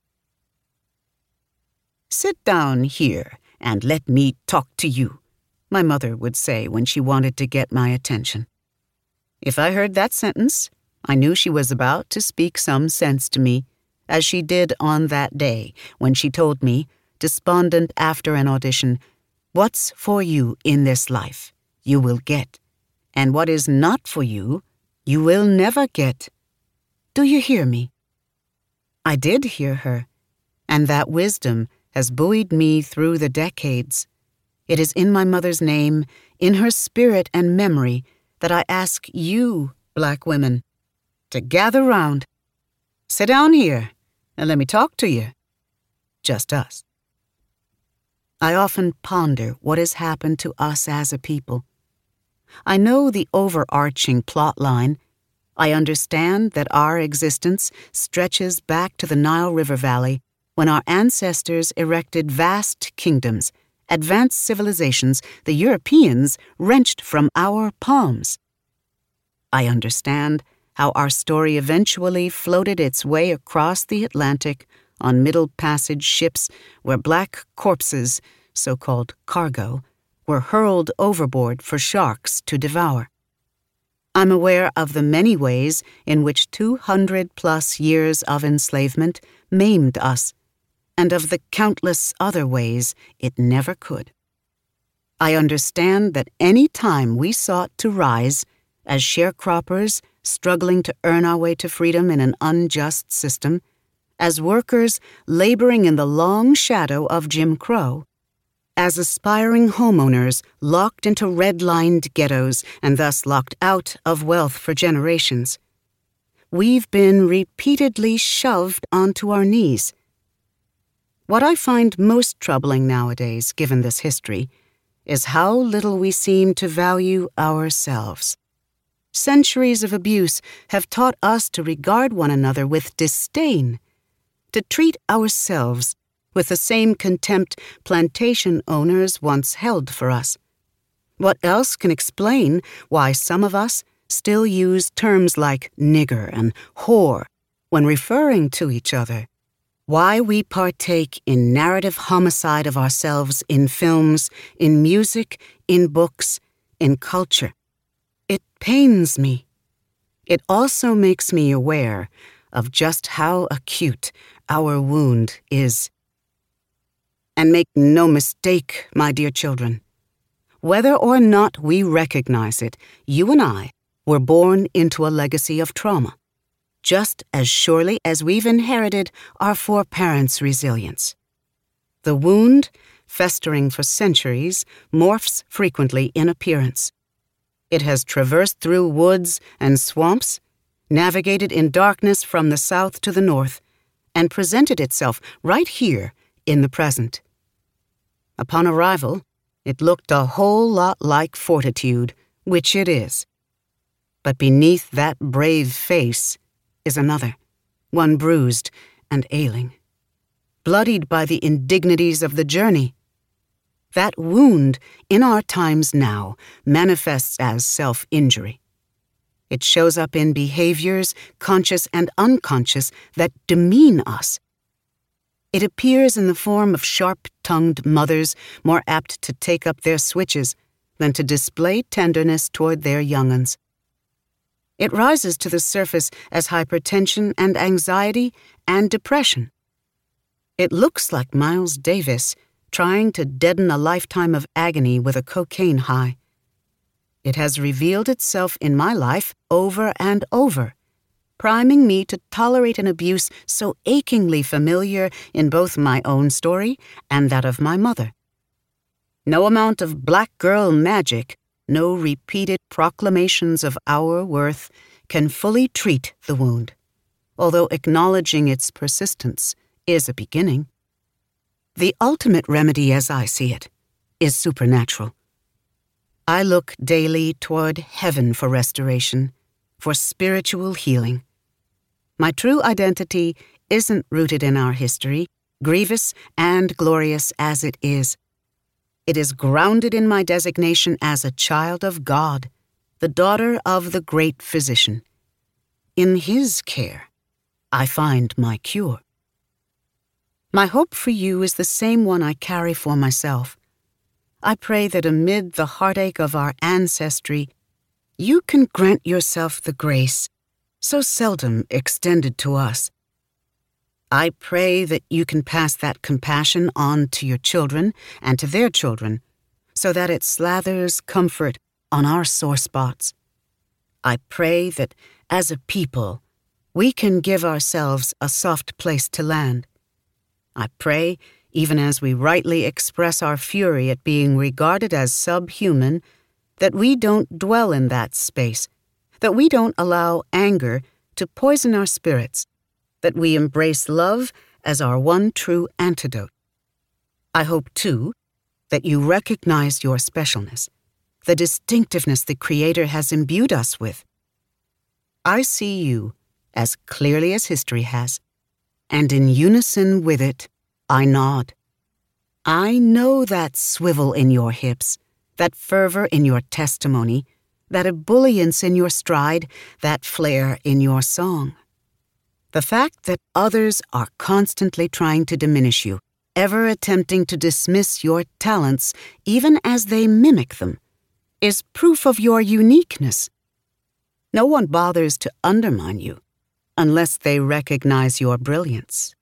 "Sit down here and let me talk to you," my mother would say when she wanted to get my attention. If I heard that sentence, I knew she was about to speak some sense to me, as she did on that day when she told me, despondent after an audition, "What's for you in this life, you will get, and what is not for you, you will never get. Do you hear me?" I did hear her, and that wisdom has buoyed me through the decades. It is in my mother's name, in her spirit and memory, that I ask you, black women, to gather round. Sit down here and let me talk to you. Just us. I often ponder what has happened to us as a people. I know the overarching plot line. I understand that our existence stretches back to the Nile River Valley, when our ancestors erected vast kingdoms, advanced civilizations the Europeans wrenched from our palms. I understand how our story eventually floated its way across the Atlantic on Middle Passage ships where black corpses, so-called cargo, were hurled overboard for sharks to devour. I'm aware of the many ways in which two hundred plus years of enslavement maimed us, and of the countless other ways it never could. I understand that any time we sought to rise, as sharecroppers struggling to earn our way to freedom in an unjust system, as workers laboring in the long shadow of Jim Crow, as aspiring homeowners locked into red-lined ghettos and thus locked out of wealth for generations, we've been repeatedly shoved onto our knees. What I find most troubling nowadays, given this history, is how little we seem to value ourselves. Centuries of abuse have taught us to regard one another with disdain, to treat ourselves with the same contempt plantation owners once held for us. What else can explain why some of us still use terms like nigger and whore when referring to each other? Why we partake in narrative homicide of ourselves in films, in music, in books, in culture? It pains me. It also makes me aware of just how acute our wound is. And make no mistake, my dear children, whether or not we recognize it, you and I were born into a legacy of trauma, just as surely as we've inherited our foreparents' resilience. The wound, festering for centuries, morphs frequently in appearance. It has traversed through woods and swamps, navigated in darkness from the south to the north, and presented itself right here in the present. Upon arrival, it looked a whole lot like fortitude, which it is. But beneath that brave face is another, one bruised and ailing, bloodied by the indignities of the journey. That wound, in our times now, manifests as self-injury. It shows up in behaviors, conscious and unconscious, that demean us. It appears in the form of sharp-tongued mothers more apt to take up their switches than to display tenderness toward their young'uns. It rises to the surface as hypertension and anxiety and depression. It looks like Miles Davis trying to deaden a lifetime of agony with a cocaine high. It has revealed itself in my life over and over, priming me to tolerate an abuse so achingly familiar in both my own story and that of my mother. No amount of black girl magic, no repeated proclamations of our worth can fully treat the wound, although acknowledging its persistence is a beginning. The ultimate remedy, as I see it, is supernatural. I look daily toward heaven for restoration, for spiritual healing. My true identity isn't rooted in our history, grievous and glorious as it is. It is grounded in my designation as a child of God, the daughter of the great physician. In his care, I find my cure. My hope for you is the same one I carry for myself. I pray that amid the heartache of our ancestry, you can grant yourself the grace so seldom extended to us. I pray that you can pass that compassion on to your children and to their children, so that it slathers comfort on our sore spots. I pray that, as a people, we can give ourselves a soft place to land. I pray, even as we rightly express our fury at being regarded as subhuman, that we don't dwell in that space, that we don't allow anger to poison our spirits, that we embrace love as our one true antidote. I hope, too, that you recognize your specialness, the distinctiveness the Creator has imbued us with. I see you as clearly as history has, and in unison with it, I nod. I know that swivel in your hips, that fervor in your testimony, that ebullience in your stride, that flair in your song. The fact that others are constantly trying to diminish you, ever attempting to dismiss your talents even as they mimic them, is proof of your uniqueness. No one bothers to undermine you unless they recognize your brilliance.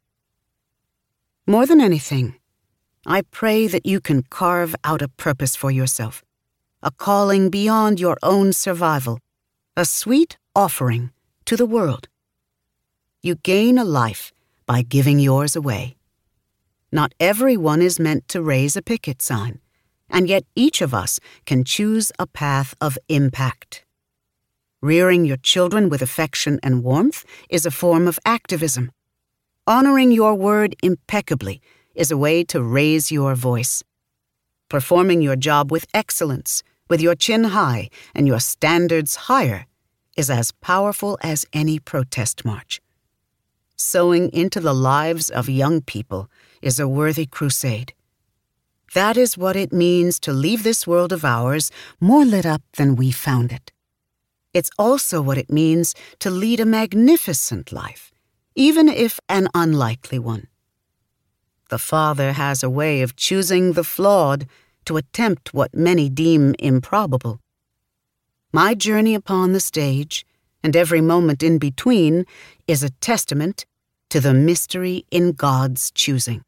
More than anything, I pray that you can carve out a purpose for yourself, a calling beyond your own survival, a sweet offering to the world. You gain a life by giving yours away. Not everyone is meant to raise a picket sign, and yet each of us can choose a path of impact. Rearing your children with affection and warmth is a form of activism. Honoring your word impeccably is a way to raise your voice. Performing your job with excellence, with your chin high and your standards higher, is as powerful as any protest march. Sowing into the lives of young people is a worthy crusade. That is what it means to leave this world of ours more lit up than we found it. It's also what it means to lead a magnificent life, even if an unlikely one. The Father has a way of choosing the flawed to attempt what many deem improbable. My journey upon the stage, and every moment in between, is a testament to the mystery in God's choosing.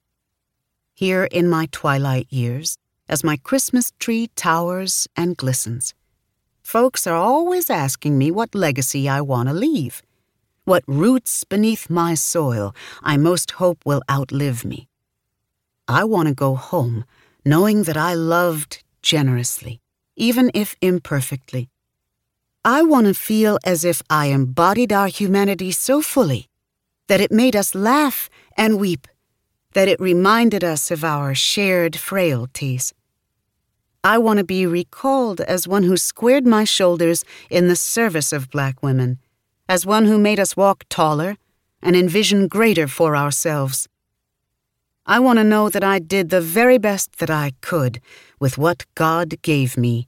Here in my twilight years, as my Christmas tree towers and glistens, folks are always asking me what legacy I want to leave, what roots beneath my soil I most hope will outlive me. I want to go home knowing that I loved generously, even if imperfectly. I want to feel as if I embodied our humanity so fully that it made us laugh and weep, that it reminded us of our shared frailties. I want to be recalled as one who squared my shoulders in the service of Black women, as one who made us walk taller and envision greater for ourselves. I want to know that I did the very best that I could with what God gave me,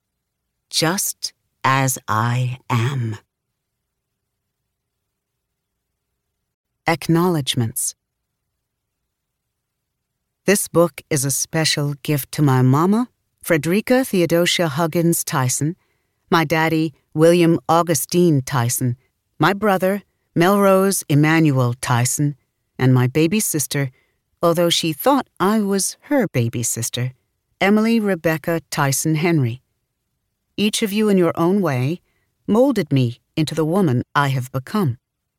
just as I am. Acknowledgements. This book is a special gift to my mama, Frederica Theodosia Huggins Tyson, my daddy, William Augustine Tyson, my brother, Melrose Emmanuel Tyson, and my baby sister, although she thought I was her baby sister, Emily Rebecca Tyson Henry. Each of you in your own way molded me into the woman I have become.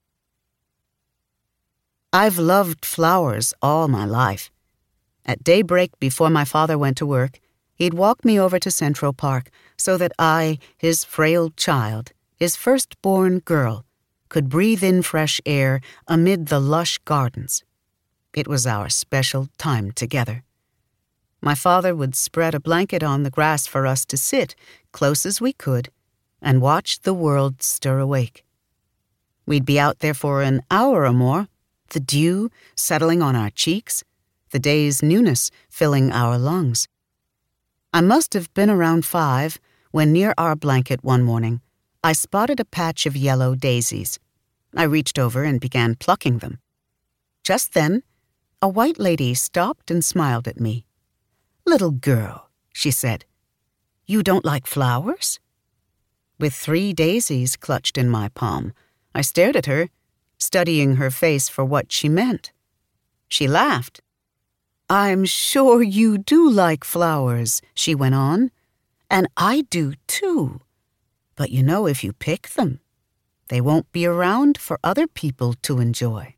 I've loved flowers all my life. At daybreak before my father went to work, he'd walk me over to Central Park so that I, his frail child, his firstborn girl, could breathe in fresh air amid the lush gardens. It was our special time together. My father would spread a blanket on the grass for us to sit, close as we could, and watch the world stir awake. We'd be out there for an hour or more, the dew settling on our cheeks, the day's newness filling our lungs. I must have been around five when near our blanket one morning, I spotted a patch of yellow daisies. I reached over and began plucking them. Just then, a white lady stopped and smiled at me. "Little girl," she said, "you don't like flowers?" With three daisies clutched in my palm, I stared at her, studying her face for what she meant. She laughed. "I'm sure you do like flowers," she went on, "and I do too. But you know, if you pick them, they won't be around for other people to enjoy."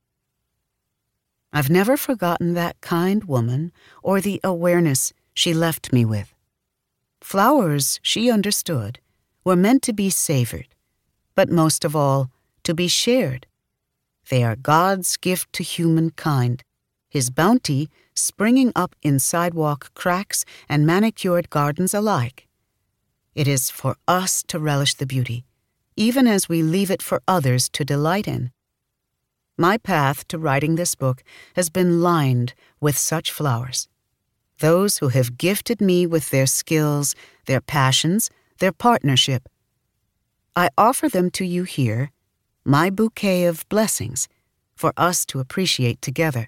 I've never forgotten that kind woman or the awareness she left me with. Flowers, she understood, were meant to be savored, but most of all, to be shared. They are God's gift to humankind, His bounty springing up in sidewalk cracks and manicured gardens alike. It is for us to relish the beauty, even as we leave it for others to delight in. My path to writing this book has been lined with such flowers. Those who have gifted me with their skills, their passions, their partnership. I offer them to you here, my bouquet of blessings, for us to appreciate together.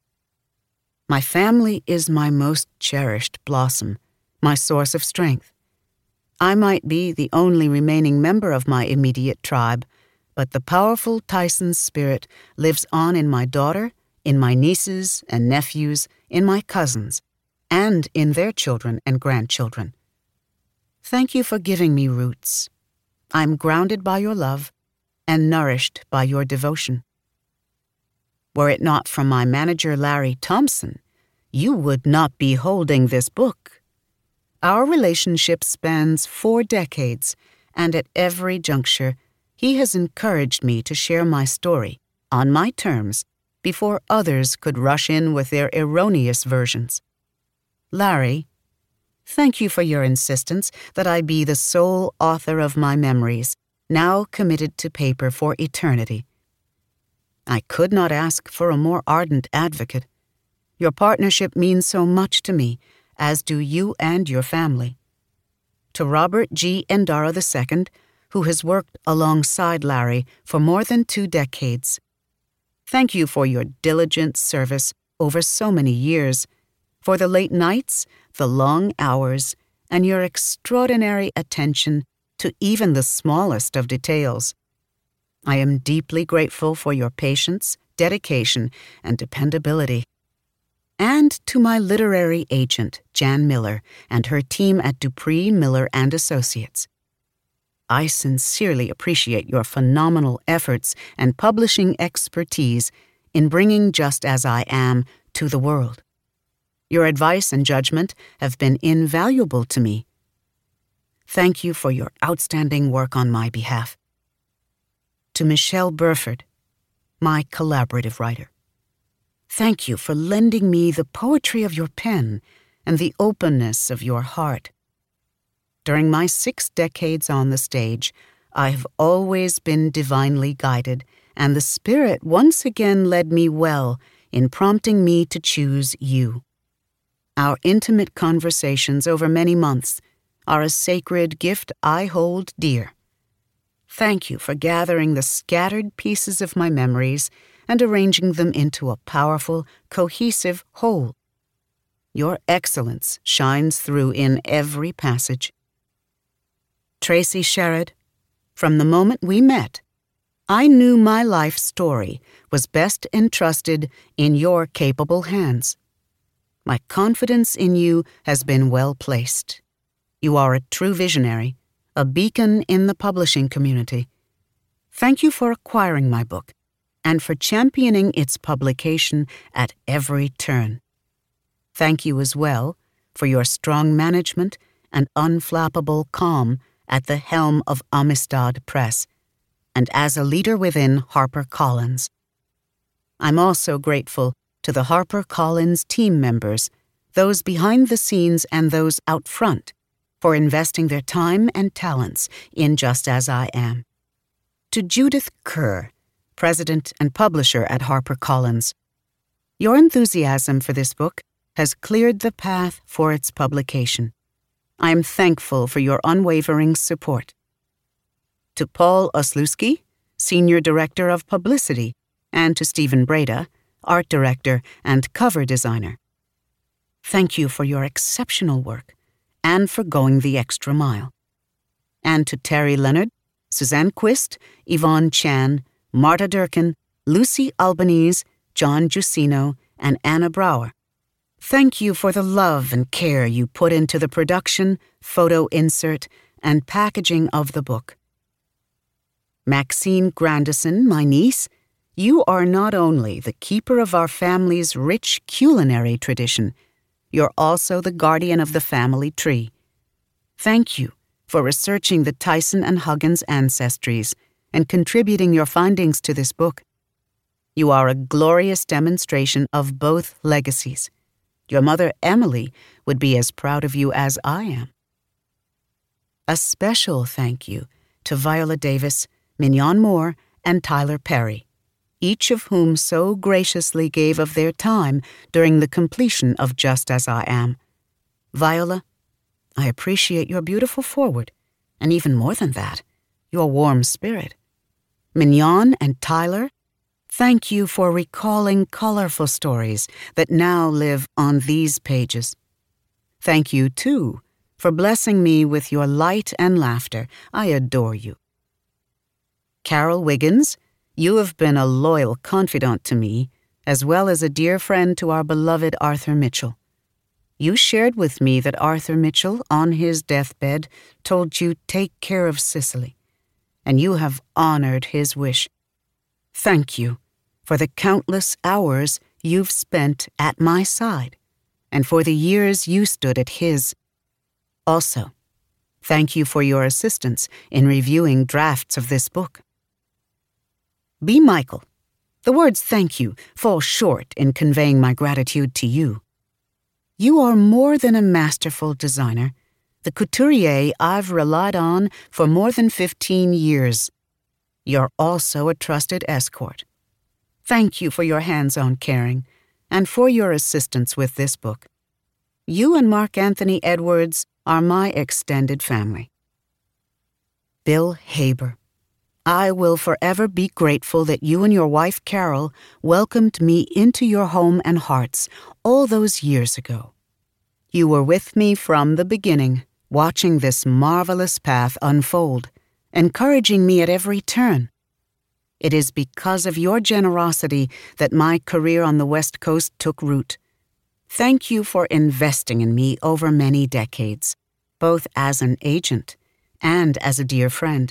My family is my most cherished blossom, my source of strength. I might be the only remaining member of my immediate tribe, but the powerful Tyson spirit lives on in my daughter, in my nieces and nephews, in my cousins, and in their children and grandchildren. Thank you for giving me roots. I'm grounded by your love and nourished by your devotion. Were it not for my manager, Larry Thompson, you would not be holding this book. Our relationship spans four decades, and at every juncture, he has encouraged me to share my story, on my terms, before others could rush in with their erroneous versions. Larry, thank you for your insistence that I be the sole author of my memories, now committed to paper for eternity. I could not ask for a more ardent advocate. Your partnership means so much to me, as do you and your family. To Robert G. Endara the Second, who has worked alongside Larry for more than two decades. Thank you for your diligent service over so many years, for the late nights, the long hours, and your extraordinary attention to even the smallest of details. I am deeply grateful for your patience, dedication, and dependability. And to my literary agent, Jan Miller, and her team at Dupree, Miller and Associates. I sincerely appreciate your phenomenal efforts and publishing expertise in bringing Just As I Am to the world. Your advice and judgment have been invaluable to me. Thank you for your outstanding work on my behalf. To Michelle Burford, my collaborative writer. Thank you for lending me the poetry of your pen and the openness of your heart. During my six decades on the stage, I have always been divinely guided, and the Spirit once again led me well in prompting me to choose you. Our intimate conversations over many months are a sacred gift I hold dear. Thank you for gathering the scattered pieces of my memories and arranging them into a powerful, cohesive whole. Your excellence shines through in every passage. Tracy Sherrod, from the moment we met, I knew my life story was best entrusted in your capable hands. My confidence in you has been well placed. You are a true visionary, a beacon in the publishing community. Thank you for acquiring my book and for championing its publication at every turn. Thank you as well for your strong management and unflappable calm at the helm of Amistad Press, and as a leader within HarperCollins. I'm also grateful to the HarperCollins team members, those behind the scenes and those out front, for investing their time and talents in Just As I Am. To Judith Kerr, president and publisher at HarperCollins, your enthusiasm for this book has cleared the path for its publication. I am thankful for your unwavering support. To Paul Oslewski, Senior Director of Publicity, and to Stephen Breda, Art Director and Cover Designer. Thank you for your exceptional work and for going the extra mile. And to Terry Leonard, Suzanne Quist, Yvonne Chan, Marta Durkin, Lucy Albanese, John Giussino, and Anna Brower. Thank you for the love and care you put into the production, photo insert, and packaging of the book. Maxine Grandison, my niece, you are not only the keeper of our family's rich culinary tradition, you're also the guardian of the family tree. Thank you for researching the Tyson and Huggins ancestries and contributing your findings to this book. You are a glorious demonstration of both legacies. Your mother, Emily, would be as proud of you as I am. A special thank you to Viola Davis, Mignon Moore, and Tyler Perry, each of whom so graciously gave of their time during the completion of Just As I Am. Viola, I appreciate your beautiful foreword, and even more than that, your warm spirit. Mignon and Tyler, thank you for recalling colorful stories that now live on these pages. Thank you, too, for blessing me with your light and laughter. I adore you. Carol Wiggins, you have been a loyal confidant to me, as well as a dear friend to our beloved Arthur Mitchell. You shared with me that Arthur Mitchell, on his deathbed, told you take care of Cicely, and you have honored his wish. Thank you for the countless hours you've spent at my side, and for the years you stood at his. Also, thank you for your assistance in reviewing drafts of this book. B. Michael, the words thank you fall short in conveying my gratitude to you. You are more than a masterful designer, the couturier I've relied on for more than fifteen years. You're also a trusted escort. Thank you for your hands-on caring and for your assistance with this book. You and Mark Anthony Edwards are my extended family. Bill Haber, I will forever be grateful that you and your wife Carol welcomed me into your home and hearts all those years ago. You were with me from the beginning, watching this marvelous path unfold, encouraging me at every turn. It is because of your generosity that my career on the West Coast took root. Thank you for investing in me over many decades, both as an agent and as a dear friend.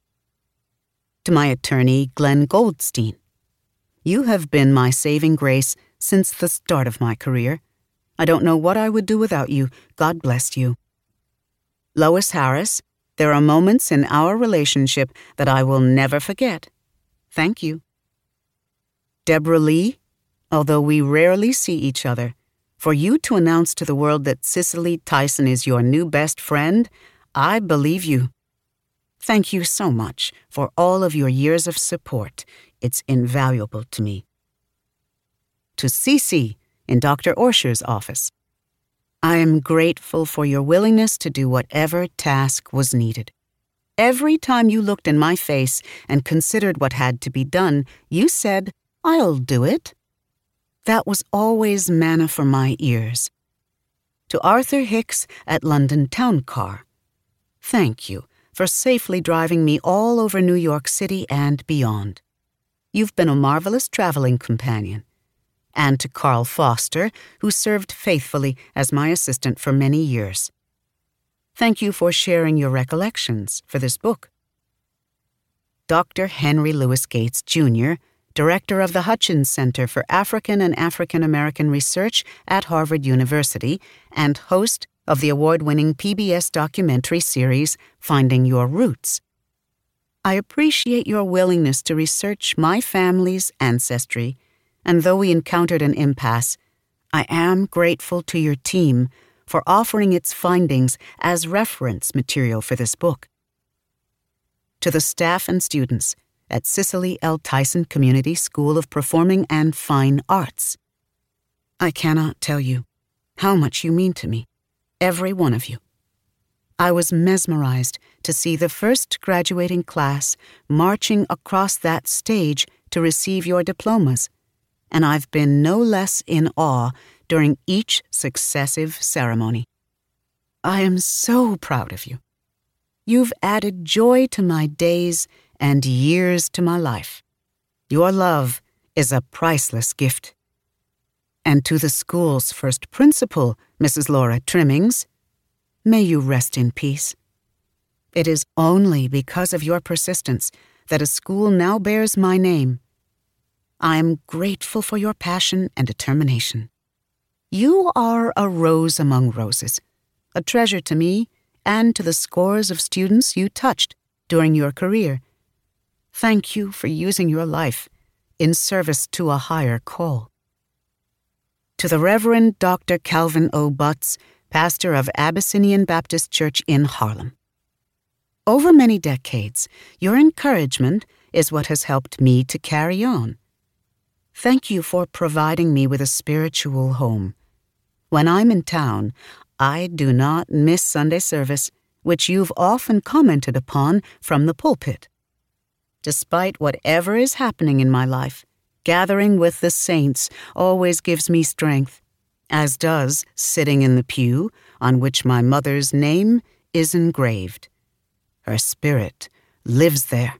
To my attorney, Glenn Goldstein, you have been my saving grace since the start of my career. I don't know what I would do without you. God bless you. Lois Harris, there are moments in our relationship that I will never forget. Thank you. Deborah Lee, although we rarely see each other, for you to announce to the world that Cicely Tyson is your new best friend, I believe you. Thank you so much for all of your years of support. It's invaluable to me. To Cece in Doctor Orscher's office, I am grateful for your willingness to do whatever task was needed. Every time you looked in my face and considered what had to be done, you said, I'll do it. That was always manna for my ears. To Arthur Hicks at London Town Car, thank you for safely driving me all over New York City and beyond. You've been a marvelous traveling companion. And to Carl Foster, who served faithfully as my assistant for many years. Thank you for sharing your recollections for this book. Doctor Henry Louis Gates, Junior, Director of the Hutchins Center for African and African American Research at Harvard University and host of the award-winning P B S documentary series Finding Your Roots. I appreciate your willingness to research my family's ancestry, and though we encountered an impasse, I am grateful to your team for offering its findings as reference material for this book. To the staff and students at Cicely L. Tyson Community School of Performing and Fine Arts, I cannot tell you how much you mean to me, every one of you. I was mesmerized to see the first graduating class marching across that stage to receive your diplomas, and I've been no less in awe during each successive ceremony. I am so proud of you. You've added joy to my days and years to my life. Your love is a priceless gift. And to the school's first principal, Missus Laura Trimmings, may you rest in peace. It is only because of your persistence that a school now bears my name. I am grateful for your passion and determination. You are a rose among roses, a treasure to me and to the scores of students you touched during your career. Thank you for using your life in service to a higher call. To the Reverend Doctor Calvin O. Butts, pastor of Abyssinian Baptist Church in Harlem. Over many decades, your encouragement is what has helped me to carry on. Thank you for providing me with a spiritual home. When I'm in town, I do not miss Sunday service, which you've often commented upon from the pulpit. Despite whatever is happening in my life, gathering with the saints always gives me strength, as does sitting in the pew on which my mother's name is engraved. Her spirit lives there.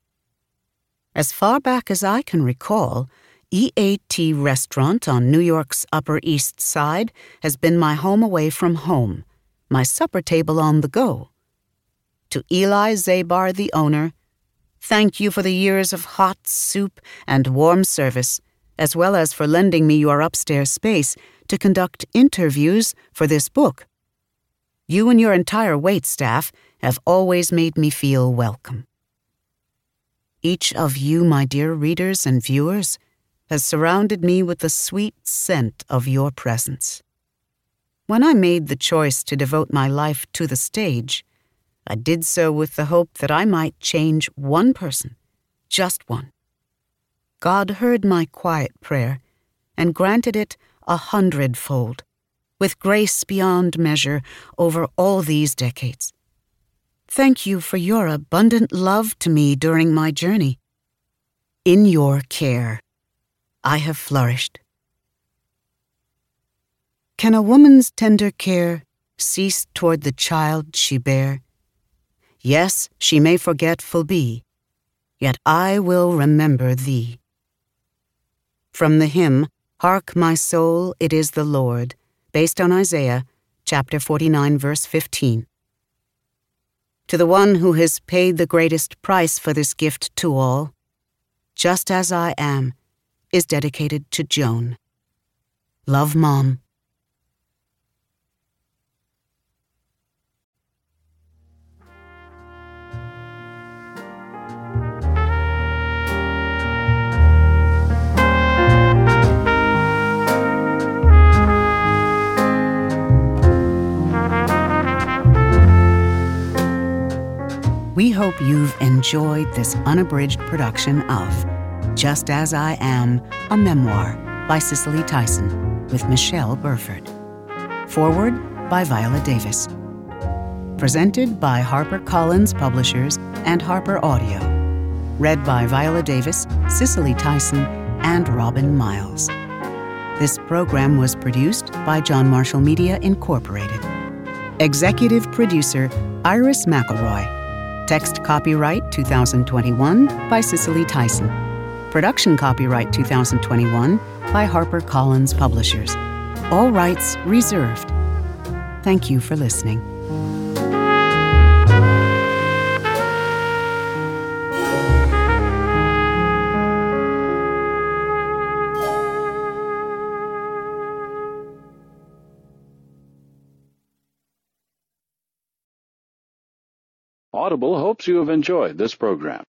As far back as I can recall, E A T Restaurant on New York's Upper East Side has been my home away from home, my supper table on the go. To Eli Zabar, the owner, thank you for the years of hot soup and warm service, as well as for lending me your upstairs space to conduct interviews for this book. You and your entire wait staff have always made me feel welcome. Each of you, my dear readers and viewers, has surrounded me with the sweet scent of your presence. When I made the choice to devote my life to the stage, I did so with the hope that I might change one person, just one. God heard my quiet prayer and granted it a hundredfold, with grace beyond measure over all these decades. Thank you for your abundant love to me during my journey. In your care, I have flourished. Can a woman's tender care cease toward the child she bare? Yes, she may forgetful be, yet I will remember thee. From the hymn, Hark My Soul, It Is the Lord, based on Isaiah, chapter forty-nine, verse fifteen. To the one who has paid the greatest price for this gift to all, Just As I Am, is dedicated to Joan. Love, Mom. We hope you've enjoyed this unabridged production of Just As I Am, a memoir by Cicely Tyson with Michelle Burford. Foreword by Viola Davis. Presented by HarperCollins Publishers and Harper Audio. Read by Viola Davis, Cicely Tyson, and Robin Miles. This program was produced by John Marshall Media, Incorporated. Executive producer, Iris McElroy. Text copyright two thousand twenty-one by Cicely Tyson. Production copyright two thousand twenty-one by HarperCollins Publishers. All rights reserved. Thank you for listening. Audible hopes you have enjoyed this program.